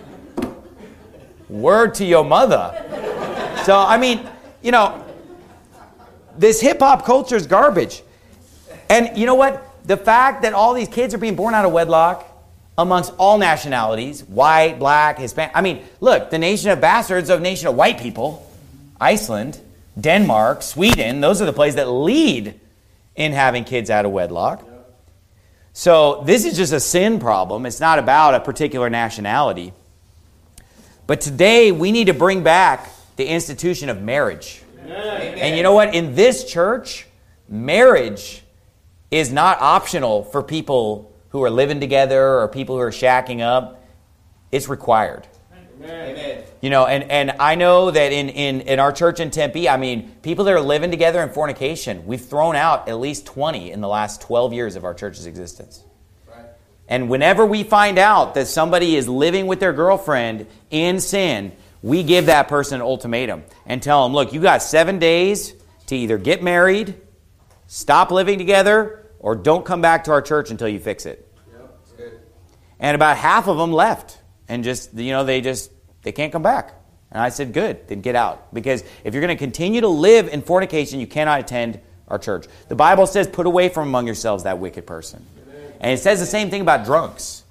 S1: Word to your mother. So, I mean, you know, this hip-hop culture is garbage. And you know what? The fact that all these kids are being born out of wedlock amongst all nationalities, white, black, Hispanic. I mean, look, the nation of bastards of nation of white people, Iceland, Denmark, Sweden, those are the places that lead in having kids out of wedlock. So this is just a sin problem. It's not about a particular nationality. But today we need to bring back the institution of marriage. Amen. And you know what? In this church, marriage is not optional for people who are living together or people who are shacking up. It's required. Amen. You know, and, and I know that in, in, in our church in Tempe, I mean, people that are living together in fornication, we've thrown out at least twenty in the last twelve years of our church's existence. Right. And whenever we find out that somebody is living with their girlfriend in sin, we give that person an ultimatum and tell them, look, you got seven days to either get married, stop living together, or don't come back to our church until you fix it. Yep, that's good. And about half of them left. And just, you know, they just, they can't come back. And I said, good, then get out. Because if you're going to continue to live in fornication, you cannot attend our church. The Bible says, put away from among yourselves that wicked person. And it says the same thing about drunks.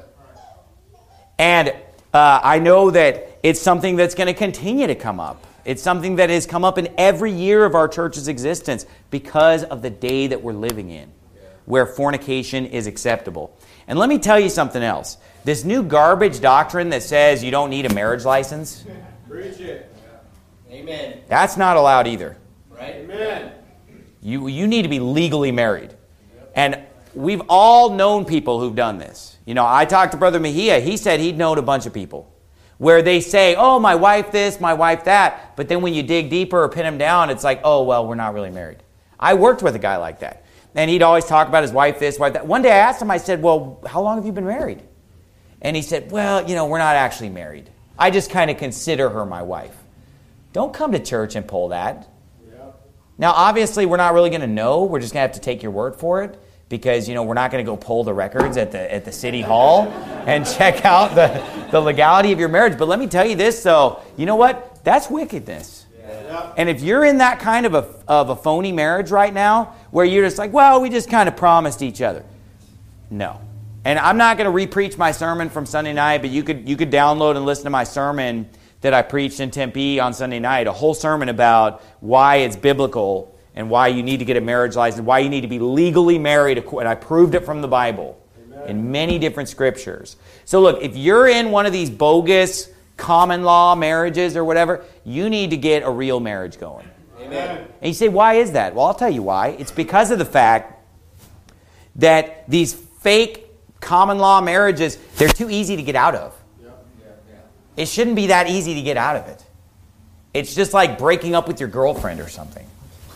S1: And uh, I know that it's something that's going to continue to come up. It's something that has come up in every year of our church's existence because of the day that we're living in, where fornication is acceptable. And let me tell you something else. This new garbage doctrine that says you don't need a marriage license.
S2: Preach it. Amen.
S1: That's not allowed either.
S2: Right? Amen.
S1: You, you need to be legally married. And we've all known people who've done this. You know, I talked to Brother Mejia. He said he'd known a bunch of people where they say, oh, my wife this, my wife that. But then when you dig deeper or pin them down, it's like, oh, well, we're not really married. I worked with a guy like that. And he'd always talk about his wife this, wife that. One day I asked him, I said, well, how long have you been married? And he said, well, you know, we're not actually married. I just kind of consider her my wife. Don't come to church and pull that. Yep. Now, obviously, we're not really going to know. We're just going to have to take your word for it because, you know, we're not going to go pull the records at the at the city hall and check out the, the legality of your marriage. But let me tell you this, though. You know what? That's wickedness. Yeah. And if you're in that kind of a, of a phony marriage right now where you're just like, well, we just kind of promised each other. No. And I'm not going to re-preach my sermon from Sunday night, but you could you could download and listen to my sermon that I preached in Tempe on Sunday night, a whole sermon about why it's biblical and why you need to get a marriage license, why you need to be legally married, and I proved it from the Bible. Amen. In many different scriptures. So look, if you're in one of these bogus common law marriages or whatever, you need to get a real marriage going. Amen. And you say, why is that? Well, I'll tell you why. It's because of the fact that these fake common law marriages, they're too easy to get out of. Yeah. Yeah, yeah. It shouldn't be that easy to get out of it. It's just like breaking up with your girlfriend or something.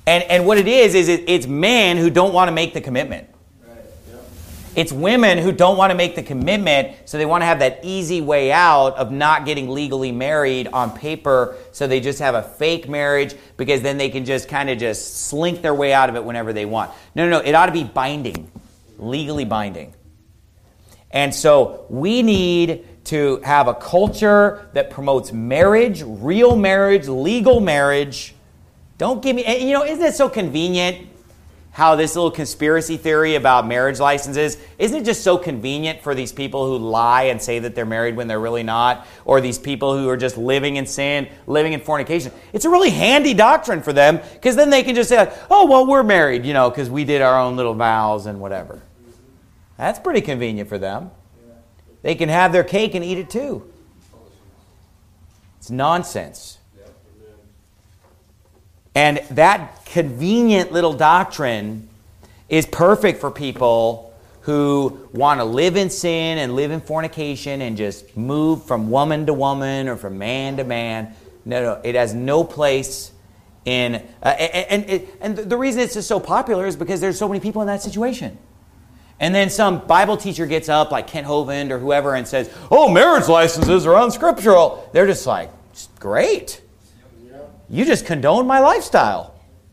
S1: And and what it is, is it, it's men who don't want to make the commitment.
S2: Right. Yep.
S1: It's women who don't want to make the commitment, so they want to have that easy way out of not getting legally married on paper, so they just have a fake marriage, because then they can just kind of just slink their way out of it whenever they want. No, no, no, it ought to be binding, legally binding. And so we need to have a culture that promotes marriage, real marriage, legal marriage. Don't give me, and you know, isn't it so convenient how this little conspiracy theory about marriage licenses, isn't it just so convenient for these people who lie and say that they're married when they're really not, or these people who are just living in sin, living in fornication? It's a really handy doctrine for them, because then they can just say, like, oh, well, we're married, you know, because we did our own little vows and whatever. That's pretty convenient for them. They can have their cake and eat it too. It's nonsense. And that convenient little doctrine is perfect for people who want to live in sin and live in fornication and just move from woman to woman or from man to man. No, no, it has no place in... Uh, and, and, and the reason it's just so popular is because there's so many people in that situation. And then some Bible teacher gets up, like Kent Hovind or whoever, and says, oh, marriage licenses are unscriptural. They're just like, great. You just condoned my lifestyle.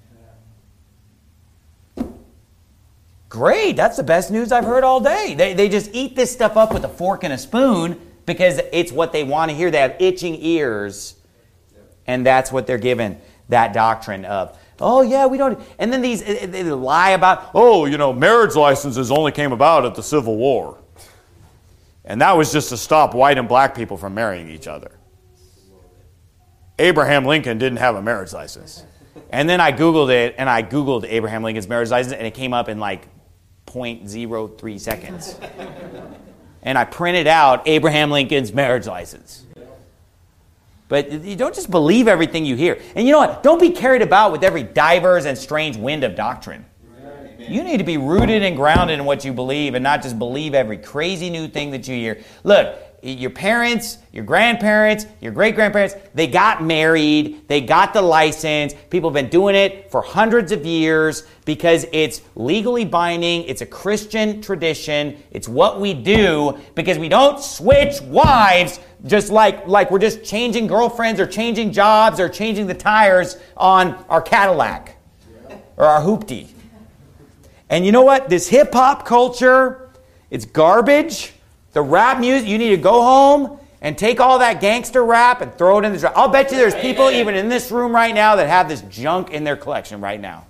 S1: Great, that's the best news I've heard all day. They, they just eat this stuff up with a fork and a spoon because it's what they want to hear. They have itching ears, and that's what they're given, that doctrine of, oh, yeah, we don't... And then these, they lie about, oh, you know, marriage licenses only came about at the Civil War. And that was just to stop white and black people from marrying each other. Abraham Lincoln didn't have a marriage license. And then I Googled it, and I Googled Abraham Lincoln's marriage license, and it came up in like zero point zero three seconds. And I printed out Abraham Lincoln's marriage license. But you don't just believe everything you hear. And you know what? Don't be carried about with every diverse and strange wind of doctrine. You need to be rooted and grounded in what you believe and not just believe every crazy new thing that you hear. Look, your parents, your grandparents, your great-grandparents, they got married, they got the license. People have been doing it for hundreds of years because it's legally binding. It's a Christian tradition. It's what we do because we don't switch wives just like, like we're just changing girlfriends or changing jobs or changing the tires on our Cadillac or our hoopty. And you know what? This hip-hop culture, it's garbage. The rap music, you need to go home and take all that gangster rap and throw it in the trash. I'll bet you there's people even in this room right now that have this junk in their collection right now.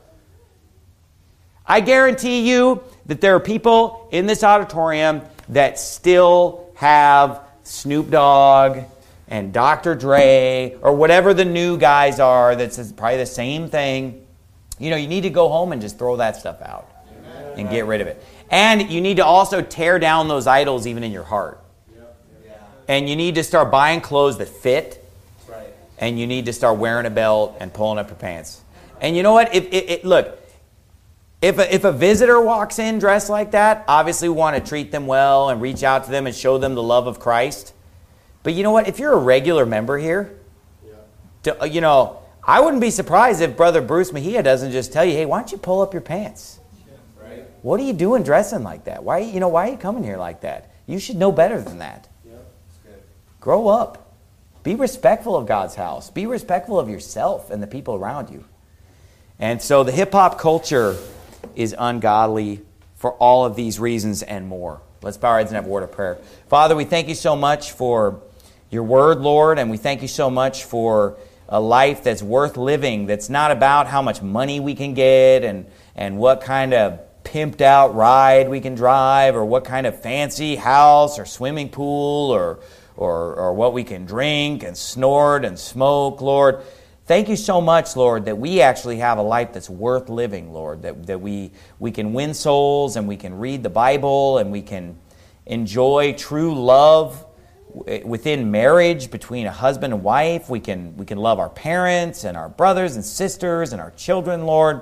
S1: I guarantee you that there are people in this auditorium that still have Snoop Dogg and Doctor Dre or whatever the new guys are that's probably the same thing. You know, you need to go home and just throw that stuff out and get rid of it. And you need to also tear down those idols even in your heart. And you need to start buying clothes that fit. And you need to start wearing a belt and pulling up your pants. And you know what? If, if, if, look, if a, if a visitor walks in dressed like that, obviously we want to treat them well and reach out to them and show them the love of Christ. But you know what? If you're a regular member here, to, you know, I wouldn't be surprised if Brother Bruce Mejia doesn't just tell you, hey, why don't you pull up your pants? What are you doing dressing like that? Why, you know, why are you coming here like that? You should know better than that. Yep, that's good. Grow up. Be respectful of God's house. Be respectful of yourself and the people around you. And so the hip-hop culture is ungodly for all of these reasons and more. Let's bow our heads and have a word of prayer. Father, we thank you so much for your word, Lord, and we thank you so much for a life that's worth living, that's not about how much money we can get and, and what kind of pimped out ride we can drive or what kind of fancy house or swimming pool or, or or what we can drink and snort and smoke, Lord. Thank you so much, Lord, that we actually have a life that's worth living, Lord, that, that we, we can win souls and we can read the Bible and we can enjoy true love within marriage between a husband and wife. We can, we can love our parents and our brothers and sisters and our children, Lord.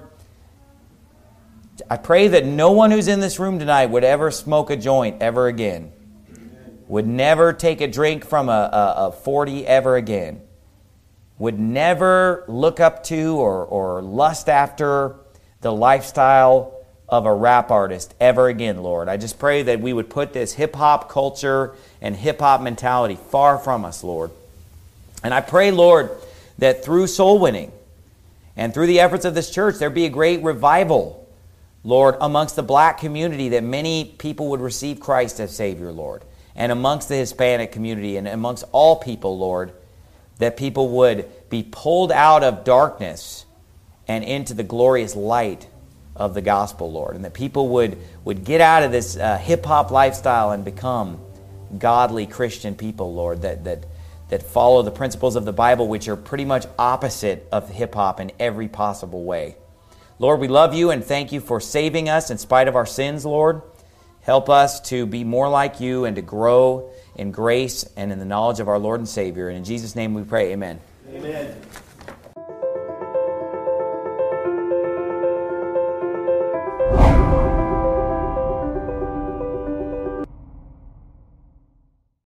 S1: I pray that no one who's in this room tonight would ever smoke a joint ever again. Would never take a drink from a, a, a forty ever again. would never look up to or, or lust after the lifestyle of a rap artist ever again, Lord. I just pray that we would put this hip-hop culture and hip-hop mentality far from us, Lord. And I pray, Lord, that through soul winning and through the efforts of this church, there be a great revival, Lord, amongst the black community, that many people would receive Christ as Savior, Lord. And amongst the Hispanic community and amongst all people, Lord, that people would be pulled out of darkness and into the glorious light of the gospel, Lord. And that people would, would get out of this uh, hip-hop lifestyle and become godly Christian people, Lord, that, that, that follow the principles of the Bible, which are pretty much opposite of hip-hop in every possible way. Lord, we love you and thank you for saving us in spite of our sins, Lord. Help us to be more like you and to grow in grace and in the knowledge of our Lord and Savior. And in Jesus' name we pray, amen.
S2: Amen.